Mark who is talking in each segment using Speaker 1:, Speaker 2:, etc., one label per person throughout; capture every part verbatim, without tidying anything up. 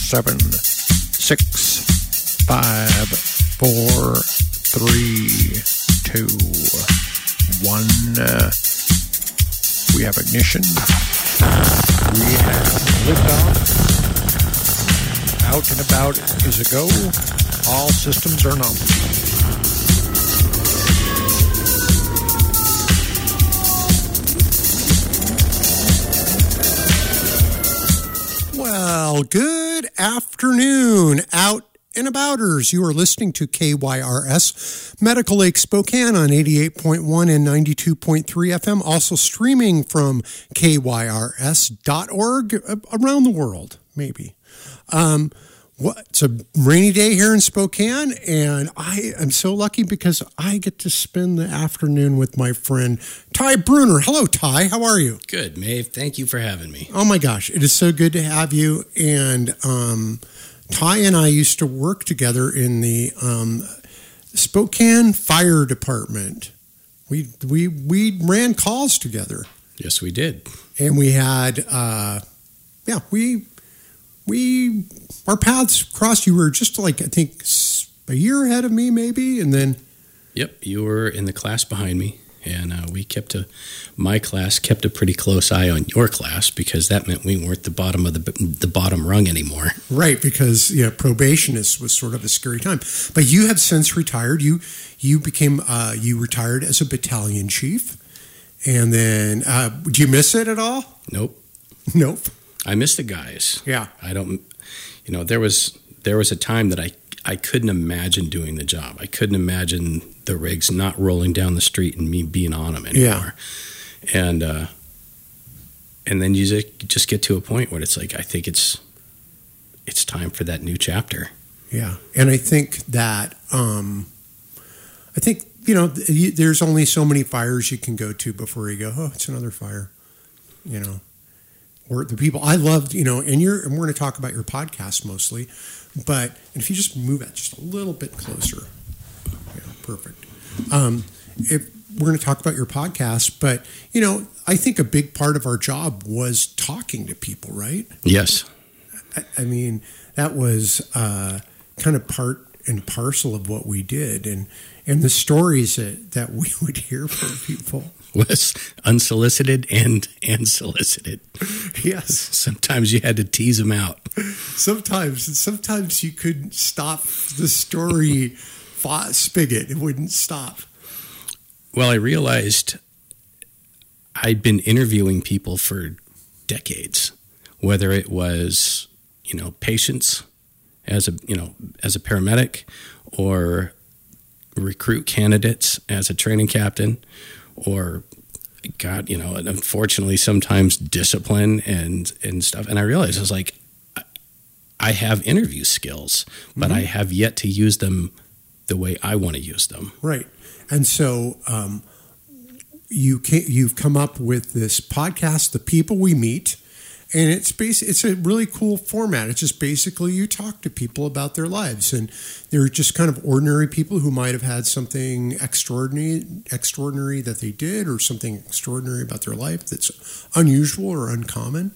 Speaker 1: seven, six, five, four, three, two, one. Uh, we have ignition. We have liftoff. Out and about is a go. All systems are nominal. Well, good afternoon, out and abouters. You are listening to K Y R S Medical Lake Spokane on eighty-eight point one and ninety-two point three F M. Also streaming from K Y R S dot org around the world, maybe. Um, what, it's a rainy day here in Spokane, and I am so lucky because I get to spend the afternoon with my friend Ty Bruner. Hello, Ty. How are you?
Speaker 2: Good, Maeve. Thank you for having me.
Speaker 1: Oh, my gosh. It is so good to have you. And um, Ty and I used to work together in the um, Spokane Fire Department. We, we, we ran calls together.
Speaker 2: Yes, we did.
Speaker 1: And we had, uh, yeah, we... We, our paths crossed. You were just like, I think, a year ahead of me, maybe, and then...
Speaker 2: Yep, you were in the class behind me, and uh, we kept a, my class kept a pretty close eye on your class, because that meant we weren't the bottom of the the bottom rung anymore.
Speaker 1: Right, because, yeah, probation is, was sort of a scary time. But you have since retired. You you became, uh, you retired as a battalion chief, and then, uh, did you miss it at all?
Speaker 2: Nope.
Speaker 1: Nope.
Speaker 2: I miss the guys.
Speaker 1: Yeah.
Speaker 2: I don't, you know, there was there was a time that I, I couldn't imagine doing the job. I couldn't imagine the rigs not rolling down the street and me being on them anymore. Yeah. And, uh, and then you just, just get to a point where it's like, I think it's, it's time for that new chapter.
Speaker 1: Yeah. And I think that, um, I think, you know, there's only so many fires you can go to before you go, oh, it's another fire, you know. Or the people I loved, you know, and you're, and we're going to talk about your podcast mostly, but if you just move it just a little bit closer, yeah, perfect. Um, if we're going to talk about your podcast, but you know, I think a big part of our job was talking to people, right?
Speaker 2: Yes.
Speaker 1: I, I mean, that was uh, kind of part and parcel of what we did, and and the stories that, that we would hear from people.
Speaker 2: Was unsolicited and and solicited.
Speaker 1: Yes.
Speaker 2: Sometimes you had to tease them out.
Speaker 1: Sometimes, sometimes you couldn't stop the story spigot. It wouldn't stop.
Speaker 2: Well, I realized I'd been interviewing people for decades, whether it was, you know, patients as a, you know, as a paramedic, or recruit candidates as a training captain, or God, you know, unfortunately sometimes discipline and, and stuff. And I realized I was like, I have interview skills, but mm-hmm. I have yet to use them the way I want to use them. Right. And so um, you can, you've come up with this podcast, The People We Meet, and it's bas- it's a really cool format. It's just basically you talk to people about their lives, and they're just kind of ordinary people who might have had something extraordinary, extraordinary that they did, or something extraordinary about their life that's unusual or uncommon.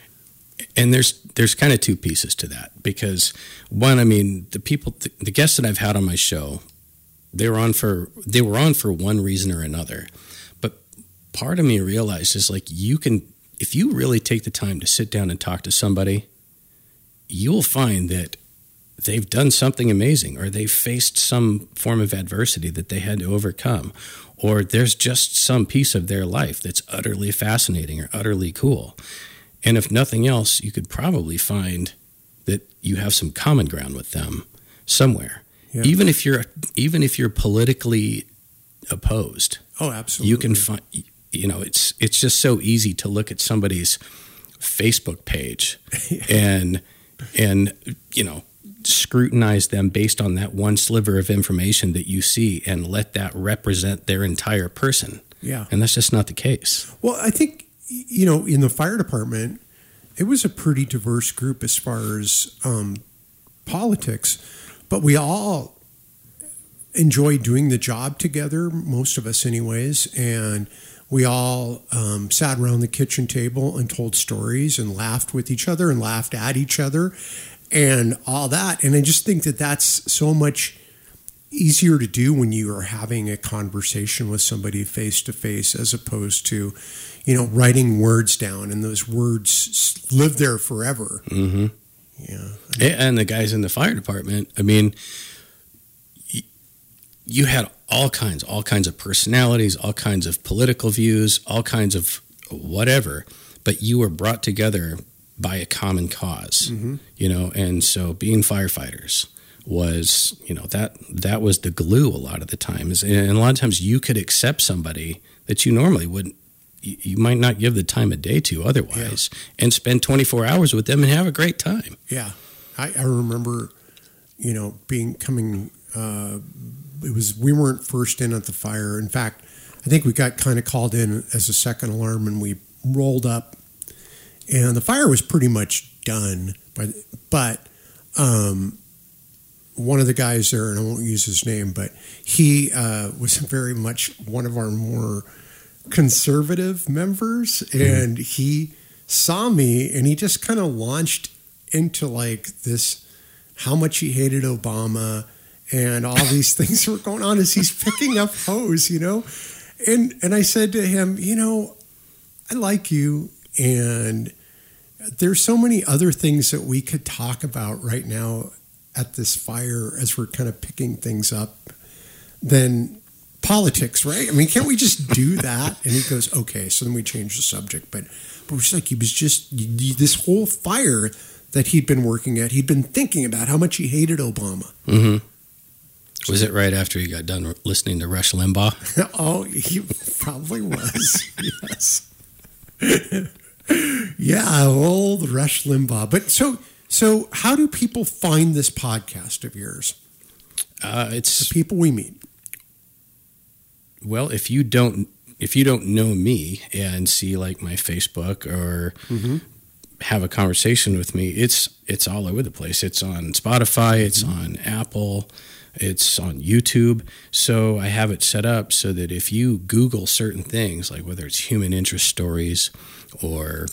Speaker 2: And there's there's kind of two pieces to that, because one, I mean, the people, the, the guests that I've had on my show, they were on for they were on for one reason or another, but part of me realized is like you can. If you really take the time to sit down and talk to somebody, you'll find that they've done something amazing, or they've faced some form of adversity that they had to overcome, or there's just some piece of their life that's utterly fascinating or utterly cool. And if nothing else, you could probably find that you have some common ground with them somewhere. Yeah. Even if you're even if you're politically opposed. Oh, absolutely. You can find. You know, it's it's just so easy to look at somebody's Facebook page and and you know scrutinize them based on that one sliver of information that you see, and let that represent their entire person. Yeah, and that's just not the case. Well, I think you know in the fire department, it was a pretty diverse group as far as um, politics, but we all enjoyed doing the job together. Most of us, anyways, and. We all um, sat around the kitchen table and told stories and laughed with each other and laughed at each other.
Speaker 1: and all that. And I just think that that's so much easier to do when you are having a conversation with somebody face to face, as opposed to, you know, writing words down, and those words live there forever.
Speaker 2: Mm-hmm.
Speaker 1: Yeah.
Speaker 2: And the guys in the fire department, I mean, you had all kinds, all kinds of personalities, all kinds of political views, all kinds of whatever, but you were brought together by a common cause, mm-hmm. you know, and so being firefighters was, you know, that that was the glue a lot of the times. And a lot of times you could accept somebody that you normally wouldn't, you, you might not give the time of day to otherwise, yeah. and spend twenty-four hours with them and have a great time.
Speaker 1: Yeah. I, I remember, you know, being coming, uh, it was, we weren't first in at the fire. In fact, I think we got kind of called in as a second alarm, and we rolled up, and the fire was pretty much done. But, but um, one of the guys there, and I won't use his name, but he uh, was very much one of our more conservative members, and mm. he saw me, and he just kind of launched into like this, how much he hated Obama, and all these things were going on as he's picking up hose, you know? And and I said to him, you know, I like you, and there's so many other things that we could talk about right now at this fire as we're kind of picking things up than politics, right? I mean, can't we just do that? And he goes, okay. So then we changed the subject. But, but it was like, he was just, this whole fire that he'd been working at, he'd been thinking about how much he hated Obama.
Speaker 2: Mm-hmm. Was it right after he got done listening to Rush Limbaugh?
Speaker 1: Oh, he probably was. Yes. Yeah, old Rush Limbaugh. But so, so how do people find this podcast of yours?
Speaker 2: Uh, it's
Speaker 1: the people we meet.
Speaker 2: Well, if you don't, if you don't know me and see like my Facebook or mm-hmm. have a conversation with me, it's it's all over the place. It's on Spotify. It's mm-hmm. on Apple. It's on YouTube. So I have it set up so that if you Google certain things, like whether it's human interest stories or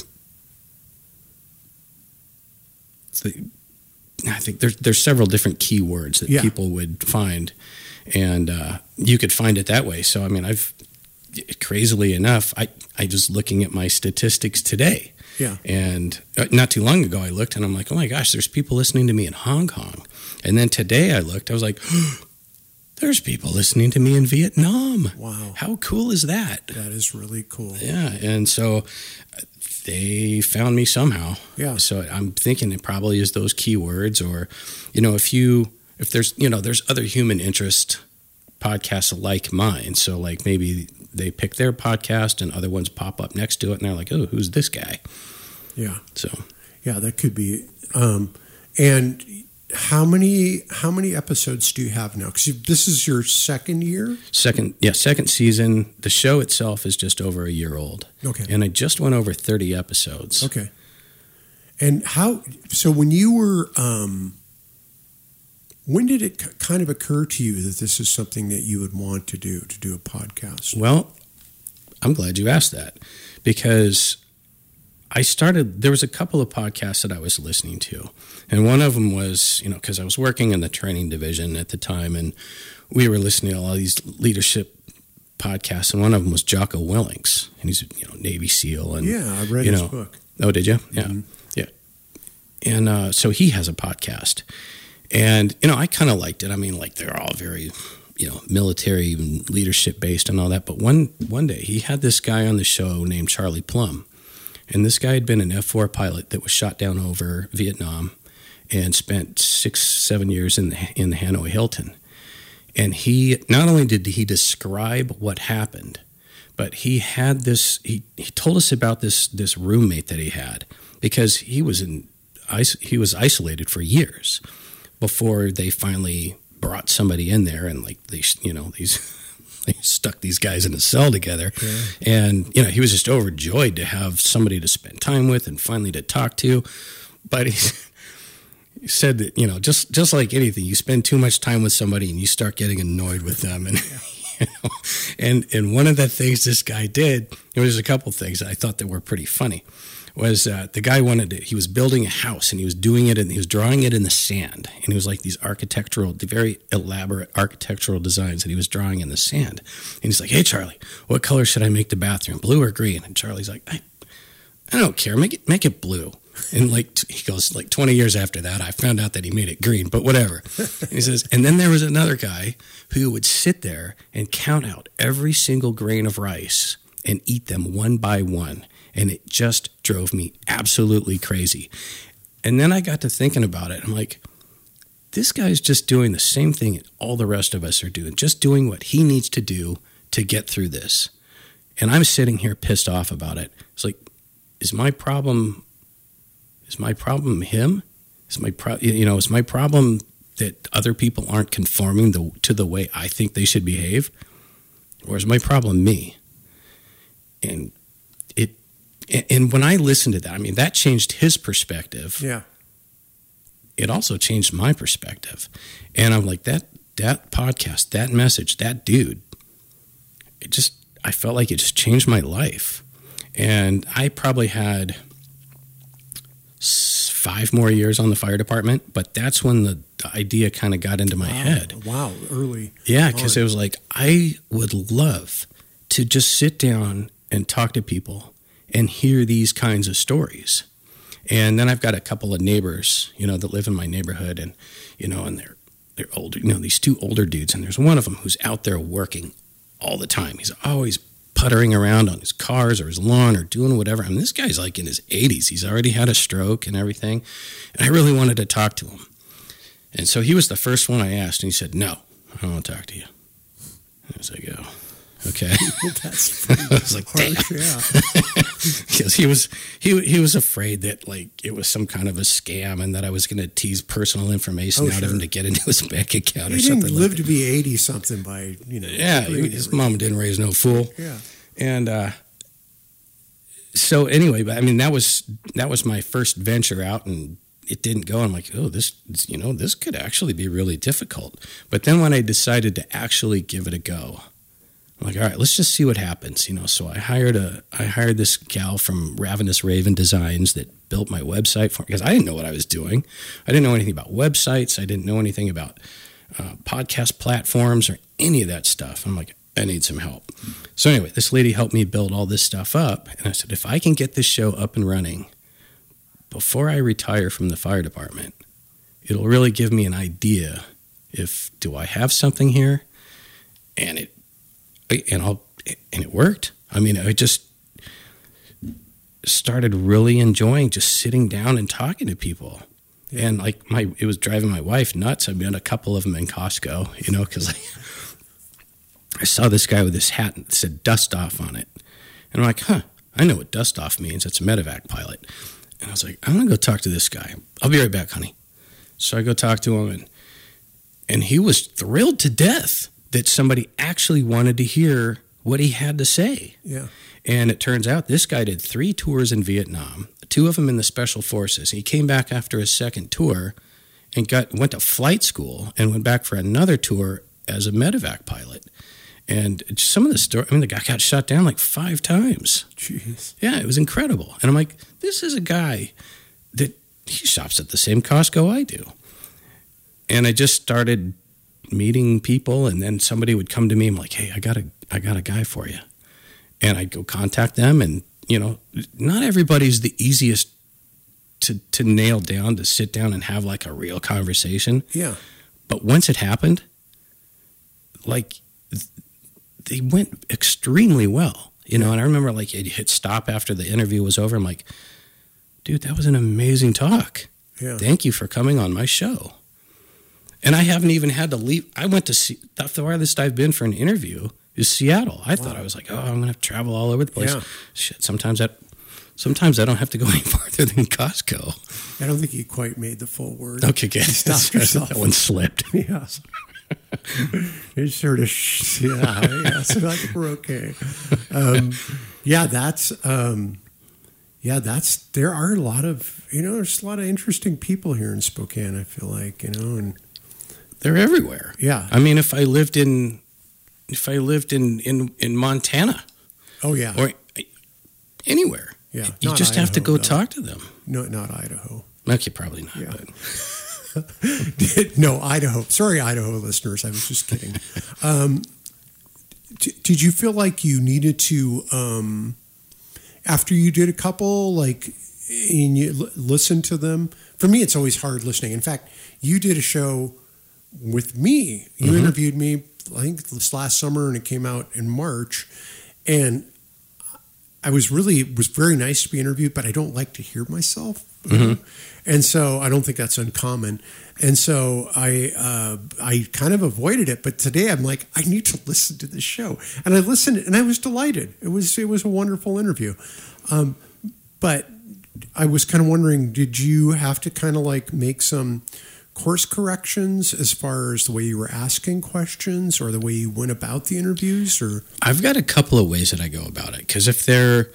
Speaker 2: I think there's there's several different keywords that yeah. people would find, and uh, you could find it that way. So I mean, I've crazily enough, I I just looking at my statistics today.
Speaker 1: Yeah.
Speaker 2: And not too long ago, I looked and I'm like, oh my gosh, there's people listening to me in Hong Kong. And then today I looked, I was like, oh, there's people listening to me in Vietnam.
Speaker 1: Wow.
Speaker 2: How cool is that?
Speaker 1: That is really cool.
Speaker 2: Yeah. And so they found me somehow.
Speaker 1: Yeah.
Speaker 2: So I'm thinking it probably is those keywords, or, you know, if you, if there's, you know, there's other human interest podcasts like mine. So like maybe they pick their podcast and other ones pop up next to it and they're like, oh, who's this guy?
Speaker 1: Yeah.
Speaker 2: So,
Speaker 1: yeah, that could be. Um, and how many, how many episodes do you have now? Because this is your second year?
Speaker 2: Second. Yeah. Second season. The show itself is just over a year old.
Speaker 1: Okay.
Speaker 2: And I just went over thirty episodes.
Speaker 1: Okay. And how, so when you were, um, when did it c- kind of occur to you that this is something that you would want to do, to do a podcast?
Speaker 2: Well, I'm glad you asked that, because I started, there was a couple of podcasts that I was listening to. And one of them was, you know, because I was working in the training division at the time, and we were listening to all these leadership podcasts. And one of them was Jocko Willink, and he's a you know, Navy SEAL. And,
Speaker 1: yeah, I read
Speaker 2: you
Speaker 1: his
Speaker 2: know,
Speaker 1: book.
Speaker 2: Oh, did you? Yeah.
Speaker 1: Mm-hmm.
Speaker 2: Yeah. And uh, so he has a podcast. And, you know, I kind of liked it. I mean, like, they're all very, you know, military and leadership based and all that. But one one day he had this guy on the show named Charlie Plum. And this guy had been an F four pilot that was shot down over Vietnam and spent six, seven years in the, in the Hanoi Hilton. And he, not only did he describe what happened, but he had this, he, he told us about this, this roommate that he had, because he was in, he was isolated for years before they finally brought somebody in there, and like they, you know, these, they stuck these guys in a cell together.
Speaker 1: Yeah.
Speaker 2: And, you know, he was just overjoyed to have somebody to spend time with and finally to talk to. But he, he said that, you know, just, just like anything, you spend too much time with somebody and you start getting annoyed with them. And, yeah. you know, and, and one of the things this guy did, there was a couple things I thought that were pretty funny, was uh, the guy wanted to, he was building a house and he was doing it and he was drawing it in the sand. And he was like these architectural, the very elaborate architectural designs that he was drawing in the sand. And he's like, hey, Charlie, what color should I make the bathroom? Blue or green? And Charlie's like, I, I don't care. Make it, make it blue. And like, he goes, like twenty years after that, I found out that he made it green, but whatever. And he says, and then there was another guy who would sit there and count out every single grain of rice and eat them one by one. And it just drove me absolutely crazy. And then I got to thinking about it. I'm like, this guy's just doing the same thing all the rest of us are doing, just doing what he needs to do to get through this. And I'm sitting here pissed off about it. It's like, is my problem, is my problem him? Is my pro, you know, is my problem that other people aren't conforming the, to the way I think they should behave? Or is my problem me? And it, and when I listened to that, I mean, that changed his perspective.
Speaker 1: Yeah.
Speaker 2: It also changed my perspective. And I'm like, that, that podcast, that message, that dude, it just, I felt like it just changed my life. And I probably had five more years on the fire department, but that's when the, the idea kind of got into my
Speaker 1: wow.
Speaker 2: head.
Speaker 1: Wow, early.
Speaker 2: Yeah, because it was like, I would love to just sit down and talk to people and hear these kinds of stories. And then I've got a couple of neighbors, you know, that live in my neighborhood, and, you know, and they're, they're older, you know, these two older dudes, and there's one of them who's out there working all the time. He's always puttering around on his cars or his lawn or doing whatever. I mean, this guy's like in his eighties. He's already had a stroke and everything. And I really wanted to talk to him. And so he was the first one I asked, and he said, no, I don't want to talk to you. And I was like, oh, okay.
Speaker 1: That's
Speaker 2: I was like,
Speaker 1: harsh,
Speaker 2: damn.
Speaker 1: yeah.
Speaker 2: Because he was, he, he was afraid that like it was some kind of a scam and that I was going to tease personal information
Speaker 1: Oh,
Speaker 2: out
Speaker 1: sure.
Speaker 2: of him to get into his bank account
Speaker 1: He
Speaker 2: or something
Speaker 1: didn't
Speaker 2: like
Speaker 1: live
Speaker 2: that.
Speaker 1: to be eighty something by, you know.
Speaker 2: Yeah,
Speaker 1: really
Speaker 2: his
Speaker 1: never-
Speaker 2: mom didn't raise no fool.
Speaker 1: Yeah.
Speaker 2: And uh, so anyway, but I mean, that was that was my first venture out, and it didn't go. I'm like, oh, this, you know, this could actually be really difficult. But then when I decided to actually give it a go, I'm like, all right, let's just see what happens. You know, so I hired a I hired this gal from Ravenous Raven Designs that built my website for me, because I didn't know what I was doing. I didn't know anything about websites. I didn't know anything about uh, podcast platforms or any of that stuff. I'm like, I need some help. So anyway, this lady helped me build all this stuff up. And I said, if I can get this show up and running before I retire from the fire department, it'll really give me an idea if, do I have something here? And it, and I'll, and it worked. I mean, I just started really enjoying just sitting down and talking to people. Yeah. And like my, it was driving my wife nuts. I met a couple of them in Costco, you know, because I, I saw this guy with this hat that said dust off on it. And I'm like, huh, I know what dust off means. It's a medevac pilot. And I was like, I'm going to go talk to this guy. I'll be right back, honey. So I go talk to him, and and he was thrilled to death that somebody actually wanted to hear what he had to say.
Speaker 1: Yeah.
Speaker 2: And it turns out this guy did three tours in Vietnam, two of them in the Special Forces. He came back after his second tour and got went to flight school and went back for another tour as a medevac pilot. And some of the story, I mean, the guy got shot down like five times.
Speaker 1: Jeez.
Speaker 2: Yeah, it was incredible. And I'm like, this is a guy that he shops at the same Costco I do. And I just started meeting people, and then somebody would come to me. I'm like, hey, I got a, I got a guy for you. And I'd go contact them. And, you know, not everybody's the easiest to, to nail down, to sit down and have like a real conversation.
Speaker 1: Yeah.
Speaker 2: But once it happened, like, they went extremely well, you know, and I remember like it hit stop after the interview was over. I'm like, dude, that was an amazing talk.
Speaker 1: Yeah.
Speaker 2: Thank you for coming on my show. And I haven't even had to leave. I went to see, the farthest I've been for an interview is Seattle. I wow. thought I was like, oh, I'm going to have to travel all over the place.
Speaker 1: Yeah.
Speaker 2: Shit, sometimes that, sometimes I don't have to go any farther than Costco.
Speaker 1: I don't think you quite made the full word.
Speaker 2: Okay, good.
Speaker 1: Stop yourself.
Speaker 2: That one slipped.
Speaker 1: Yeah. It's sort of, sh- yeah, yeah, so I think we're okay. Um, yeah, that's, um, yeah, that's, there are a lot of, you know, there's a lot of interesting people here in Spokane, I feel like, you know, and
Speaker 2: they're everywhere.
Speaker 1: Yeah.
Speaker 2: I mean, if I lived in, if I lived in, in, in Montana.
Speaker 1: Oh, yeah.
Speaker 2: Or anywhere,
Speaker 1: Yeah,
Speaker 2: You
Speaker 1: not
Speaker 2: just have to
Speaker 1: Idaho,
Speaker 2: go
Speaker 1: though.
Speaker 2: talk to them.
Speaker 1: No, not Idaho.
Speaker 2: Okay, probably not.
Speaker 1: Yeah.
Speaker 2: But
Speaker 1: No, Idaho. Sorry, Idaho listeners. I was just kidding. um, d- did you feel like you needed to, um, after you did a couple, like, and you l- listen to them? For me, it's always hard listening. In fact, you did a show with me. You
Speaker 2: Mhm.
Speaker 1: interviewed me, I think this last summer, and it came out in March. And I was really, it was very nice to be interviewed, but I don't like to hear myself.
Speaker 2: Mhm.
Speaker 1: And so I don't think that's uncommon. And so I uh, I kind of avoided it. But today I'm like, I need to listen to this show. And I listened and I was delighted. It was it was a wonderful interview. Um, but I was kind of wondering, did you have to kind of like make some course corrections as far as the way you were asking questions or the way you went about the interviews? Or
Speaker 2: I've got a couple of ways that I go about it. Because if they're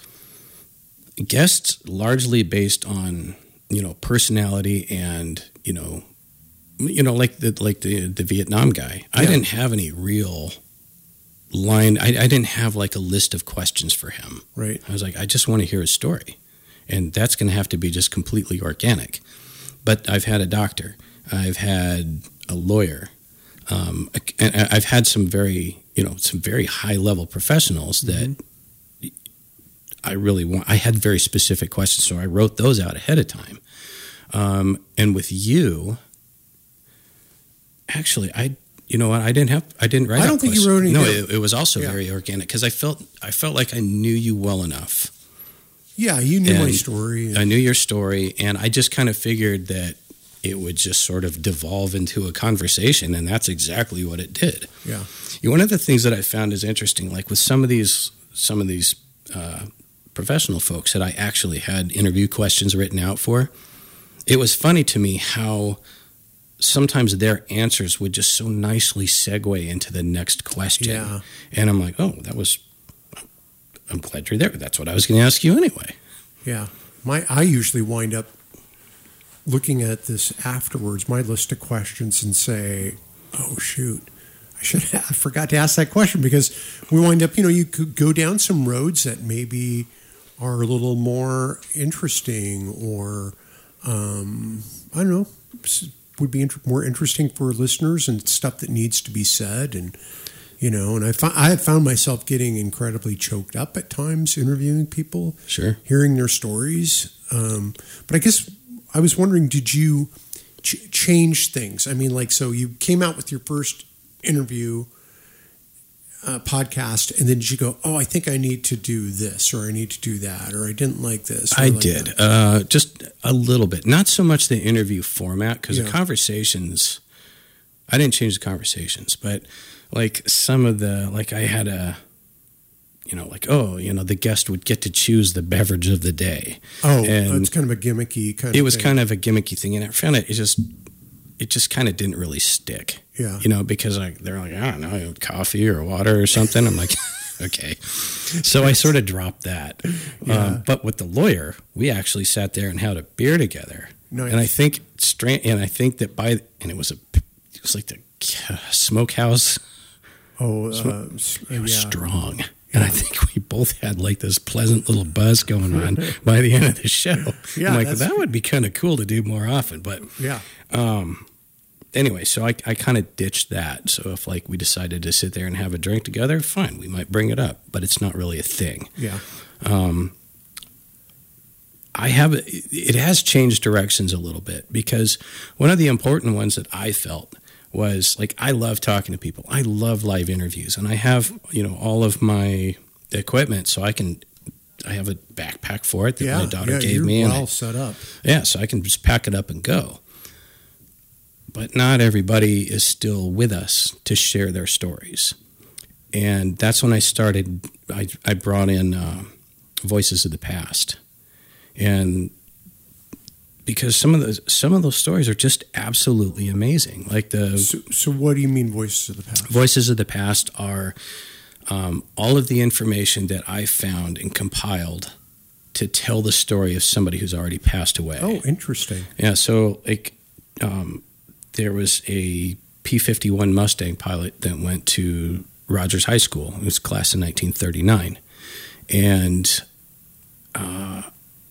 Speaker 2: guests largely based on, you know, personality and, you know, you know, like the like the the Vietnam guy, I
Speaker 1: Yeah.
Speaker 2: didn't have any real line. I, I didn't have like a list of questions for him.
Speaker 1: right?
Speaker 2: I was like, I just want to hear his story, and that's going to have to be just completely organic. But I've had a doctor, I've had a lawyer, um, and I've had some very, you know, some very high level professionals that
Speaker 1: Mm-hmm.
Speaker 2: I really want. I had very specific questions, so I wrote those out ahead of time. Um, and with you, actually, I, you know what, I didn't have, I didn't write.
Speaker 1: I don't
Speaker 2: out
Speaker 1: think you
Speaker 2: questions.
Speaker 1: wrote any
Speaker 2: No,
Speaker 1: down.
Speaker 2: it, it was also
Speaker 1: Yeah.
Speaker 2: very organic because I felt, I felt like I knew you well enough.
Speaker 1: Yeah, you knew my
Speaker 2: And
Speaker 1: story. and-
Speaker 2: I knew your story, and I just kind of figured that it would just sort of devolve into a conversation, and that's exactly what it did.
Speaker 1: yeah,
Speaker 2: You know, one of the things that I found is interesting, like with some of these, some of these uh, professional folks that I actually had interview questions written out for, it was funny to me how sometimes their answers would just so nicely segue into the next question.
Speaker 1: Yeah.
Speaker 2: And I'm like, oh, that was, I'm glad you're there. That's what I was going to ask you anyway.
Speaker 1: yeah. My I usually wind up looking at this afterwards, my list of questions, and say, "Oh shoot, I should have, I forgot to ask that question," because we wind up, you know, you could go down some roads that maybe are a little more interesting, or um, I don't know, s- would be int- more interesting for listeners and stuff that needs to be said, and you know, and I fo- I have found myself getting incredibly choked up at times interviewing people,
Speaker 2: Sure.
Speaker 1: hearing their stories. Um, but I guess I was wondering, did you ch- change things? I mean, like, so you came out with your first interview uh, podcast, and then did you go, oh, I think I need to do this, or I need to do that, or I didn't like this? or
Speaker 2: I
Speaker 1: like
Speaker 2: did.
Speaker 1: that?
Speaker 2: Uh, just a little bit. Not so much the interview format, because
Speaker 1: Yeah.
Speaker 2: the conversations, I didn't change the conversations, but like some of the, like I had a, you know, like, oh, you know, the guest would get to choose the beverage of the day.
Speaker 1: Oh,
Speaker 2: and
Speaker 1: it's kind of a gimmicky kind
Speaker 2: It
Speaker 1: of
Speaker 2: was
Speaker 1: thing.
Speaker 2: kind of a gimmicky thing, and I found it, it just, it just kind of didn't really stick.
Speaker 1: Yeah.
Speaker 2: You know, because like they're like, I don't know, coffee or water or something. I'm like, okay. So I sort of dropped that.
Speaker 1: Yeah.
Speaker 2: Um, but with the lawyer, we actually sat there and had a beer together.
Speaker 1: Nice.
Speaker 2: And I think stra- and I think that by and it was a it was like the smokehouse.
Speaker 1: Oh, uh, s-
Speaker 2: It was
Speaker 1: yeah.
Speaker 2: strong. And I think we both had like this pleasant little buzz going on by the end of the show.
Speaker 1: Yeah,
Speaker 2: I'm like,
Speaker 1: that's-
Speaker 2: that would be kind of cool to do more often. But
Speaker 1: Yeah.
Speaker 2: um, anyway, so I, I kind of ditched that. So if like we decided to sit there and have a drink together, fine, we might bring it up, but it's not really a thing.
Speaker 1: Yeah.
Speaker 2: Um, I have it has changed directions a little bit, because one of the important ones that I felt was like, I love talking to people. I love live interviews, and I have, you know, all of my equipment, so I can. I have a backpack for it that
Speaker 1: Yeah.
Speaker 2: my daughter
Speaker 1: yeah,
Speaker 2: gave
Speaker 1: you're
Speaker 2: me,
Speaker 1: well
Speaker 2: and I,
Speaker 1: set up.
Speaker 2: yeah, so I can just pack it up and go. But not everybody is still with us to share their stories. And that's when I started, I, I brought in uh, Voices of the Past. And because some of those some of those stories are just absolutely amazing. Like the
Speaker 1: So, so what do you mean, voices of the past?
Speaker 2: Voices of the Past are um, all of the information that I found and compiled to tell the story of somebody who's already passed away.
Speaker 1: Oh, interesting.
Speaker 2: Yeah, so like um, there was a P fifty-one Mustang pilot that went to Rogers High School. It was class in nineteen thirty-nine. And uh,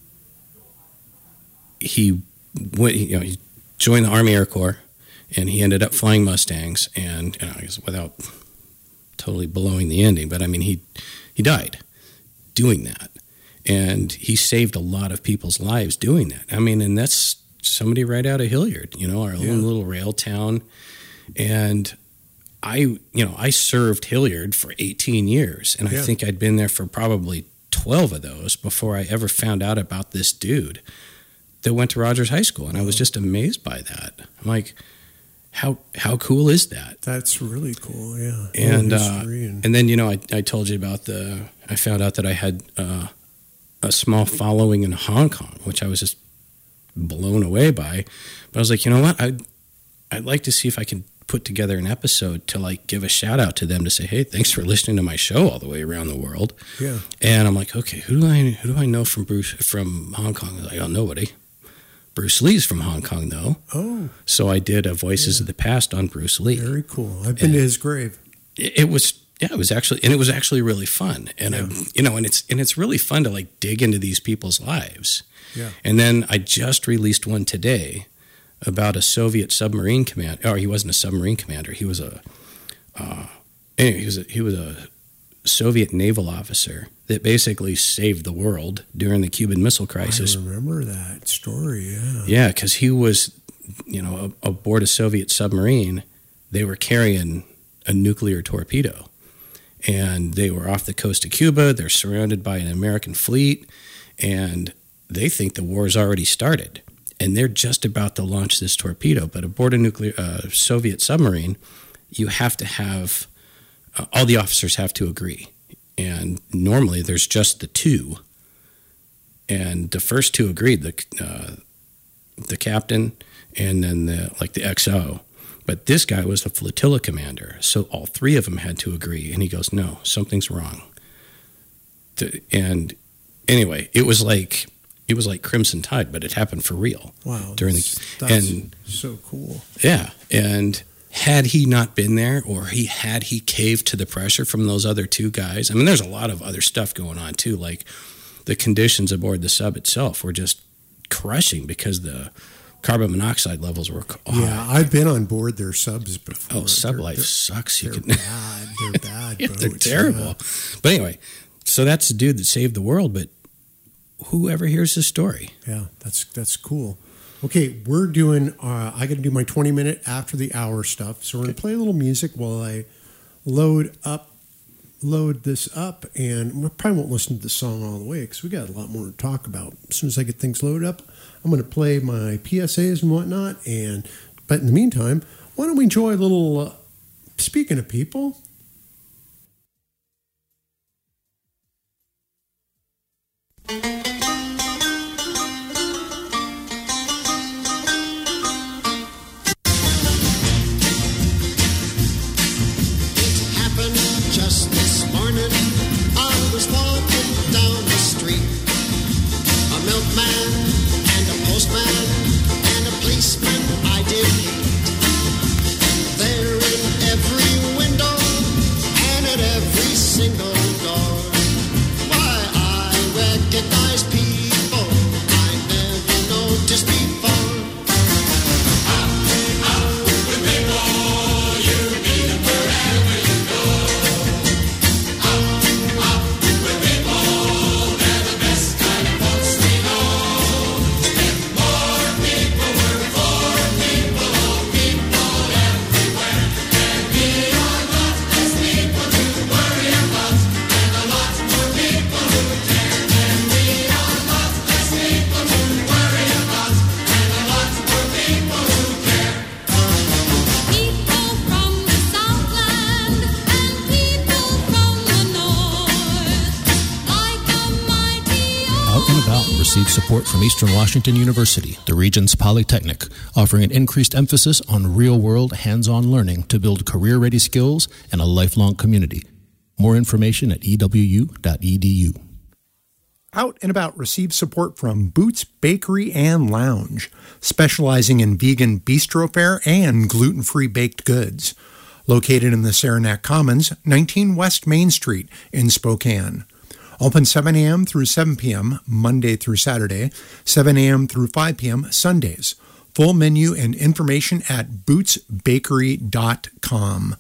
Speaker 2: he went, you know, he joined the Army Air Corps, and he ended up flying Mustangs, and you know, I guess without totally blowing the ending, but I mean, he he died doing that, and he saved a lot of people's lives doing that. I mean, and that's somebody right out of Hilliard, you know, our yeah. own little rail town, and I, you know, I served Hilliard for eighteen years, and yeah. I think I'd been there for probably twelve of those before I ever found out about this dude that went to Rogers High School, and I was just amazed by that. I'm like, how how cool is that?
Speaker 1: That's really cool, yeah.
Speaker 2: And uh, and, and then, you know, I, I told you about the, I found out that I had uh, a small following in Hong Kong, which I was just blown away by. But I was like, you know what, I'd, I'd like to see if I can put together an episode to like give a shout out to them to say, hey, thanks for listening to my show all the way around the world.
Speaker 1: Yeah.
Speaker 2: And I'm like, okay, who do I who do I know from Bruce from Hong Kong? I don't know nobody. Bruce Lee's from Hong Kong, though.
Speaker 1: Oh.
Speaker 2: So I did a Voices yeah. of the Past on Bruce Lee.
Speaker 1: Very cool. I've been and to his grave.
Speaker 2: It, it was, yeah, it was actually, and it was actually really fun. And yeah. I, you know, and it's and it's really fun to like dig into these people's lives.
Speaker 1: Yeah.
Speaker 2: And then I just released one today about a Soviet submarine commander. Or he wasn't a submarine commander. He was a, uh, anyway, he was a, he was a Soviet naval officer that basically saved the world during the Cuban Missile Crisis.
Speaker 1: I remember that story, yeah.
Speaker 2: Yeah, because he was, you know, aboard a Soviet submarine. They were carrying a nuclear torpedo, and they were off the coast of Cuba. They're surrounded by an American fleet, and they think the war's already started, and they're just about to launch this torpedo. But aboard a nuclear uh, Soviet submarine, you have to have uh, all the officers have to agree. And normally there's just the two, and the first two agreed, the uh, the captain and then the like the X O. But this guy was the flotilla commander, so all three of them had to agree. And he goes, "No, something's wrong." To, and anyway, it was like it was like Crimson Tide, but it happened for real.
Speaker 1: Wow,
Speaker 2: during
Speaker 1: that's,
Speaker 2: the
Speaker 1: that's
Speaker 2: and
Speaker 1: so cool.
Speaker 2: Yeah, and. Had he not been there, or he had he caved to the pressure from those other two guys, I mean, there's a lot of other stuff going on too, like the conditions aboard the sub itself were just crushing because the carbon monoxide levels were high.
Speaker 1: Yeah, I've been on board their subs before.
Speaker 2: Oh, sub life they're, sucks. You
Speaker 1: they're
Speaker 2: can...
Speaker 1: bad. They're bad.
Speaker 2: yeah,
Speaker 1: boats.
Speaker 2: They're terrible. Yeah. But anyway, so that's the dude that saved the world. But whoever hears his story,
Speaker 1: yeah, that's that's cool. Okay, we're doing, uh, I got to do my twenty minute after the hour stuff. So we're going to play a little music while I load up, load this up. And we probably won't listen to the song all the way because we got a lot more to talk about. As soon as I get things loaded up, I'm going to play my P S As and whatnot. And But in the meantime, why don't we enjoy a little, uh, speaking of people...
Speaker 3: Receive support from Eastern Washington University, the region's polytechnic, offering an increased emphasis on real-world, hands-on learning to build career-ready skills and a lifelong community. More information at e w u dot e d u. Out and About receives support from Boots Bakery and Lounge, specializing in vegan bistro fare and gluten-free baked goods. Located in the Saranac Commons, nineteen West Main Street in Spokane.
Speaker 1: Open seven a.m. through seven p.m. Monday through Saturday, seven a.m. through five p.m. Sundays. Full menu and information at boots bakery dot com.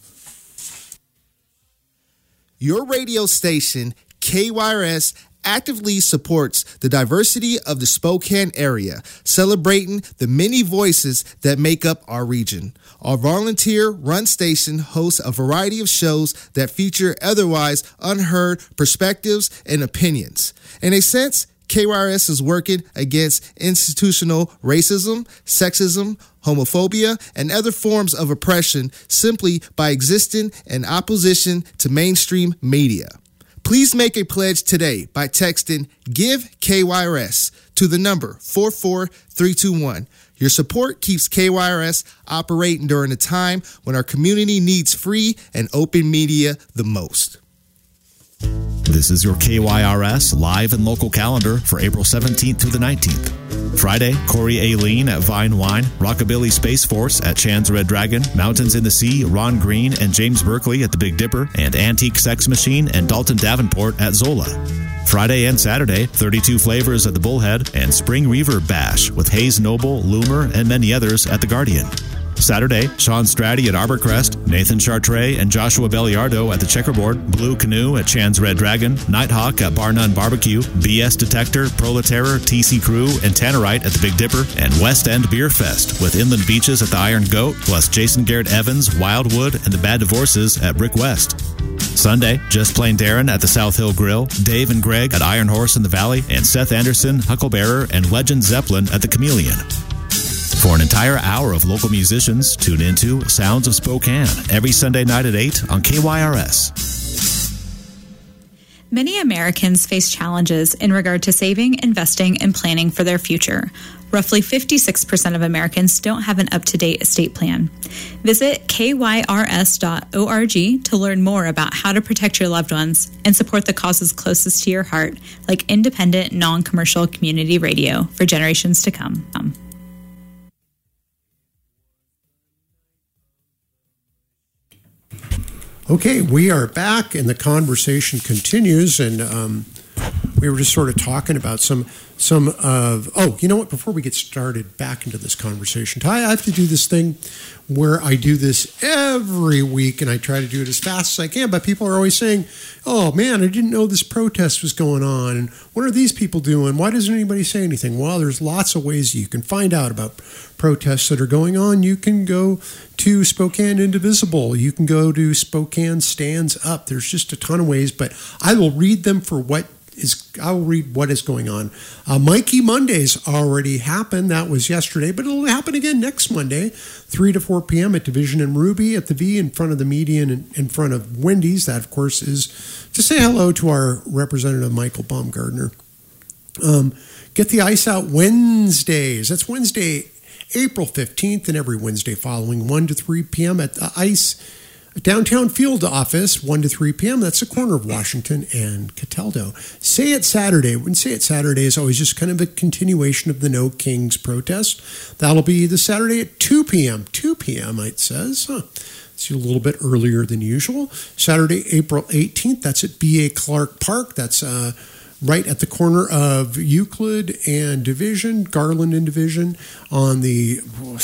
Speaker 4: Your radio station, K Y R S, actively supports the diversity of the Spokane area, celebrating the many voices that make up our region. Our volunteer-run station hosts a variety of shows that feature otherwise unheard perspectives and opinions. In a sense, K Y R S is working against institutional racism, sexism, homophobia, and other forms of oppression simply by existing in opposition to mainstream media. Please make a pledge today by texting Give K Y R S to the number four four three two one. Your support keeps K Y R S operating during a time when our community needs free and open media the most.
Speaker 5: This is your K Y R S live and local calendar for April seventeenth through the nineteenth. Friday, Corey Aileen at Vine Wine, Rockabilly Space Force at Chan's Red Dragon, Mountains in the Sea, Ron Green and James Berkeley at the Big Dipper, and Antique Sex Machine and Dalton Davenport at Zola. Friday and Saturday, thirty-two Flavors at the Bullhead and Spring Reverb Bash with Hayes Noble, Loomer, and many others at the Guardian. Saturday, Sean Stratty at Arborcrest, Nathan Chartre and Joshua Belliardo at the Checkerboard, Blue Canoe at Chan's Red Dragon, Nighthawk at Bar None Barbecue, B S Detector, Proletera, T C Crew, and Tannerite at the Big Dipper, and West End Beer Fest with Inland Beaches at the Iron Goat, plus Jason Garrett Evans, Wildwood, and the Bad Divorces at Brick West. Sunday, Just Plain Darren at the South Hill Grill, Dave and Greg at Iron Horse in the Valley, and Seth Anderson, Hucklebearer, and Legend Zeppelin at the Chameleon. For an entire hour of local musicians, tune into Sounds of Spokane every Sunday night at eight on K Y R S.
Speaker 6: Many Americans face challenges in regard to saving, investing, and planning for their future. Roughly fifty-six percent of Americans don't have an up-to-date estate plan. Visit K Y R S dot org to learn more about how to protect your loved ones and support the causes closest to your heart, like independent, non-commercial community radio for generations to come. Um,
Speaker 1: Okay, we are back and the conversation continues, and um, we were just sort of talking about some some of, oh, you know what, before we get started back into this conversation, Ty, I have to do this thing where I do this every week, and I try to do it as fast as I can, but people are always saying, oh, man, I didn't know this protest was going on, and what are these people doing? Why doesn't anybody say anything? Well, there's lots of ways you can find out about protests that are going on. You can go to Spokane Indivisible. You can go to Spokane Stands Up. There's just a ton of ways, but I will read them for what is, I will read what is going on. Uh, Mikey Mondays already happened. That was yesterday, but it'll happen again next Monday, three to four p.m. at Division and Ruby at the V in front of the Median and in front of Wendy's. That, of course, is to say hello to our Representative Michael Baumgardner. Um, get the ice out Wednesdays. That's Wednesday, April fifteenth, and every Wednesday following, one to three p.m. at the ICE Downtown Field Office, one to three p.m. That's the corner of Washington and Cataldo. Say It Saturday. When Say It Saturday is always just kind of a continuation of the No Kings protest. That'll be the Saturday at two p.m. two p.m., it says. Huh. It's a little bit earlier than usual. Saturday, April eighteenth. That's at B A. Clark Park. That's uh, right at the corner of Euclid and Division, Garland and Division, on the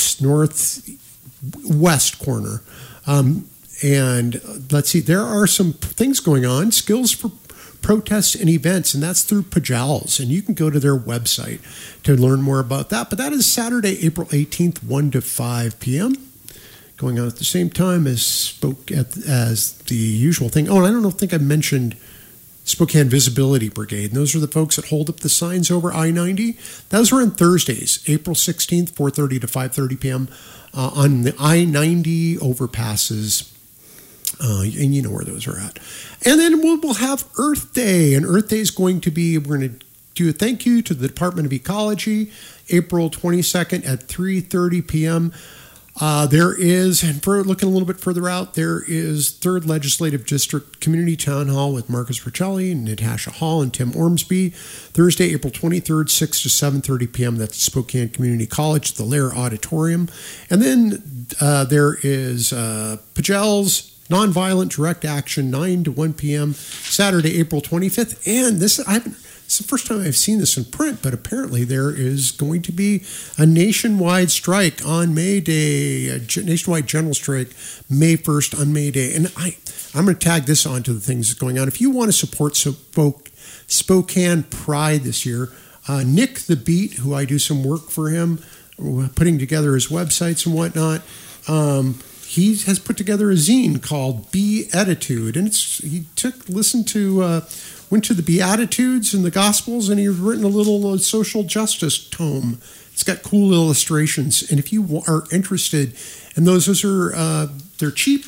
Speaker 1: northwest corner. Um, and let's see, there are some things going on, Skills for Protests and Events, and that's through Pajals. And you can go to their website to learn more about that. But that is Saturday, April eighteenth, one to five p.m. Going on at the same time as spoke at, as the usual thing. Oh, and I don't know, think I mentioned Spokane Visibility Brigade. And those are the folks that hold up the signs over I ninety. Those are on Thursdays, April sixteenth, four thirty to five thirty p.m. Uh, on the I ninety overpasses. Uh, and you know where those are at. And then we'll, we'll have Earth Day. And Earth Day is going to be, we're going to do a thank you to the Department of Ecology, April twenty-second at three thirty p.m. Uh, there is, and for looking a little bit further out, there is third Legislative District Community Town Hall with Marcus Riccelli, Natasha Hall, and Tim Ormsby. Thursday, April twenty-third, six to seven thirty p.m. That's Spokane Community College, the Lair Auditorium. And then uh, there is uh, Pajels Nonviolent Direct Action, nine to one p.m., Saturday, April twenty-fifth. And this, I haven't, it's the first time I've seen this in print, but apparently there is going to be a nationwide strike on May Day, a nationwide general strike, May first on May Day. And I, I'm going to tag this on to the things that's going on. If you want to support Spoke, Spokane Pride this year, uh, Nick the Beat, who I do some work for him, putting together his websites and whatnot, um, he has put together a zine called Beatitude, and it's he took listened to uh, went to the Beatitudes and the Gospels, and he's written a little uh, social justice tome. It's got cool illustrations, and if you are interested, and those those are uh, they're cheap,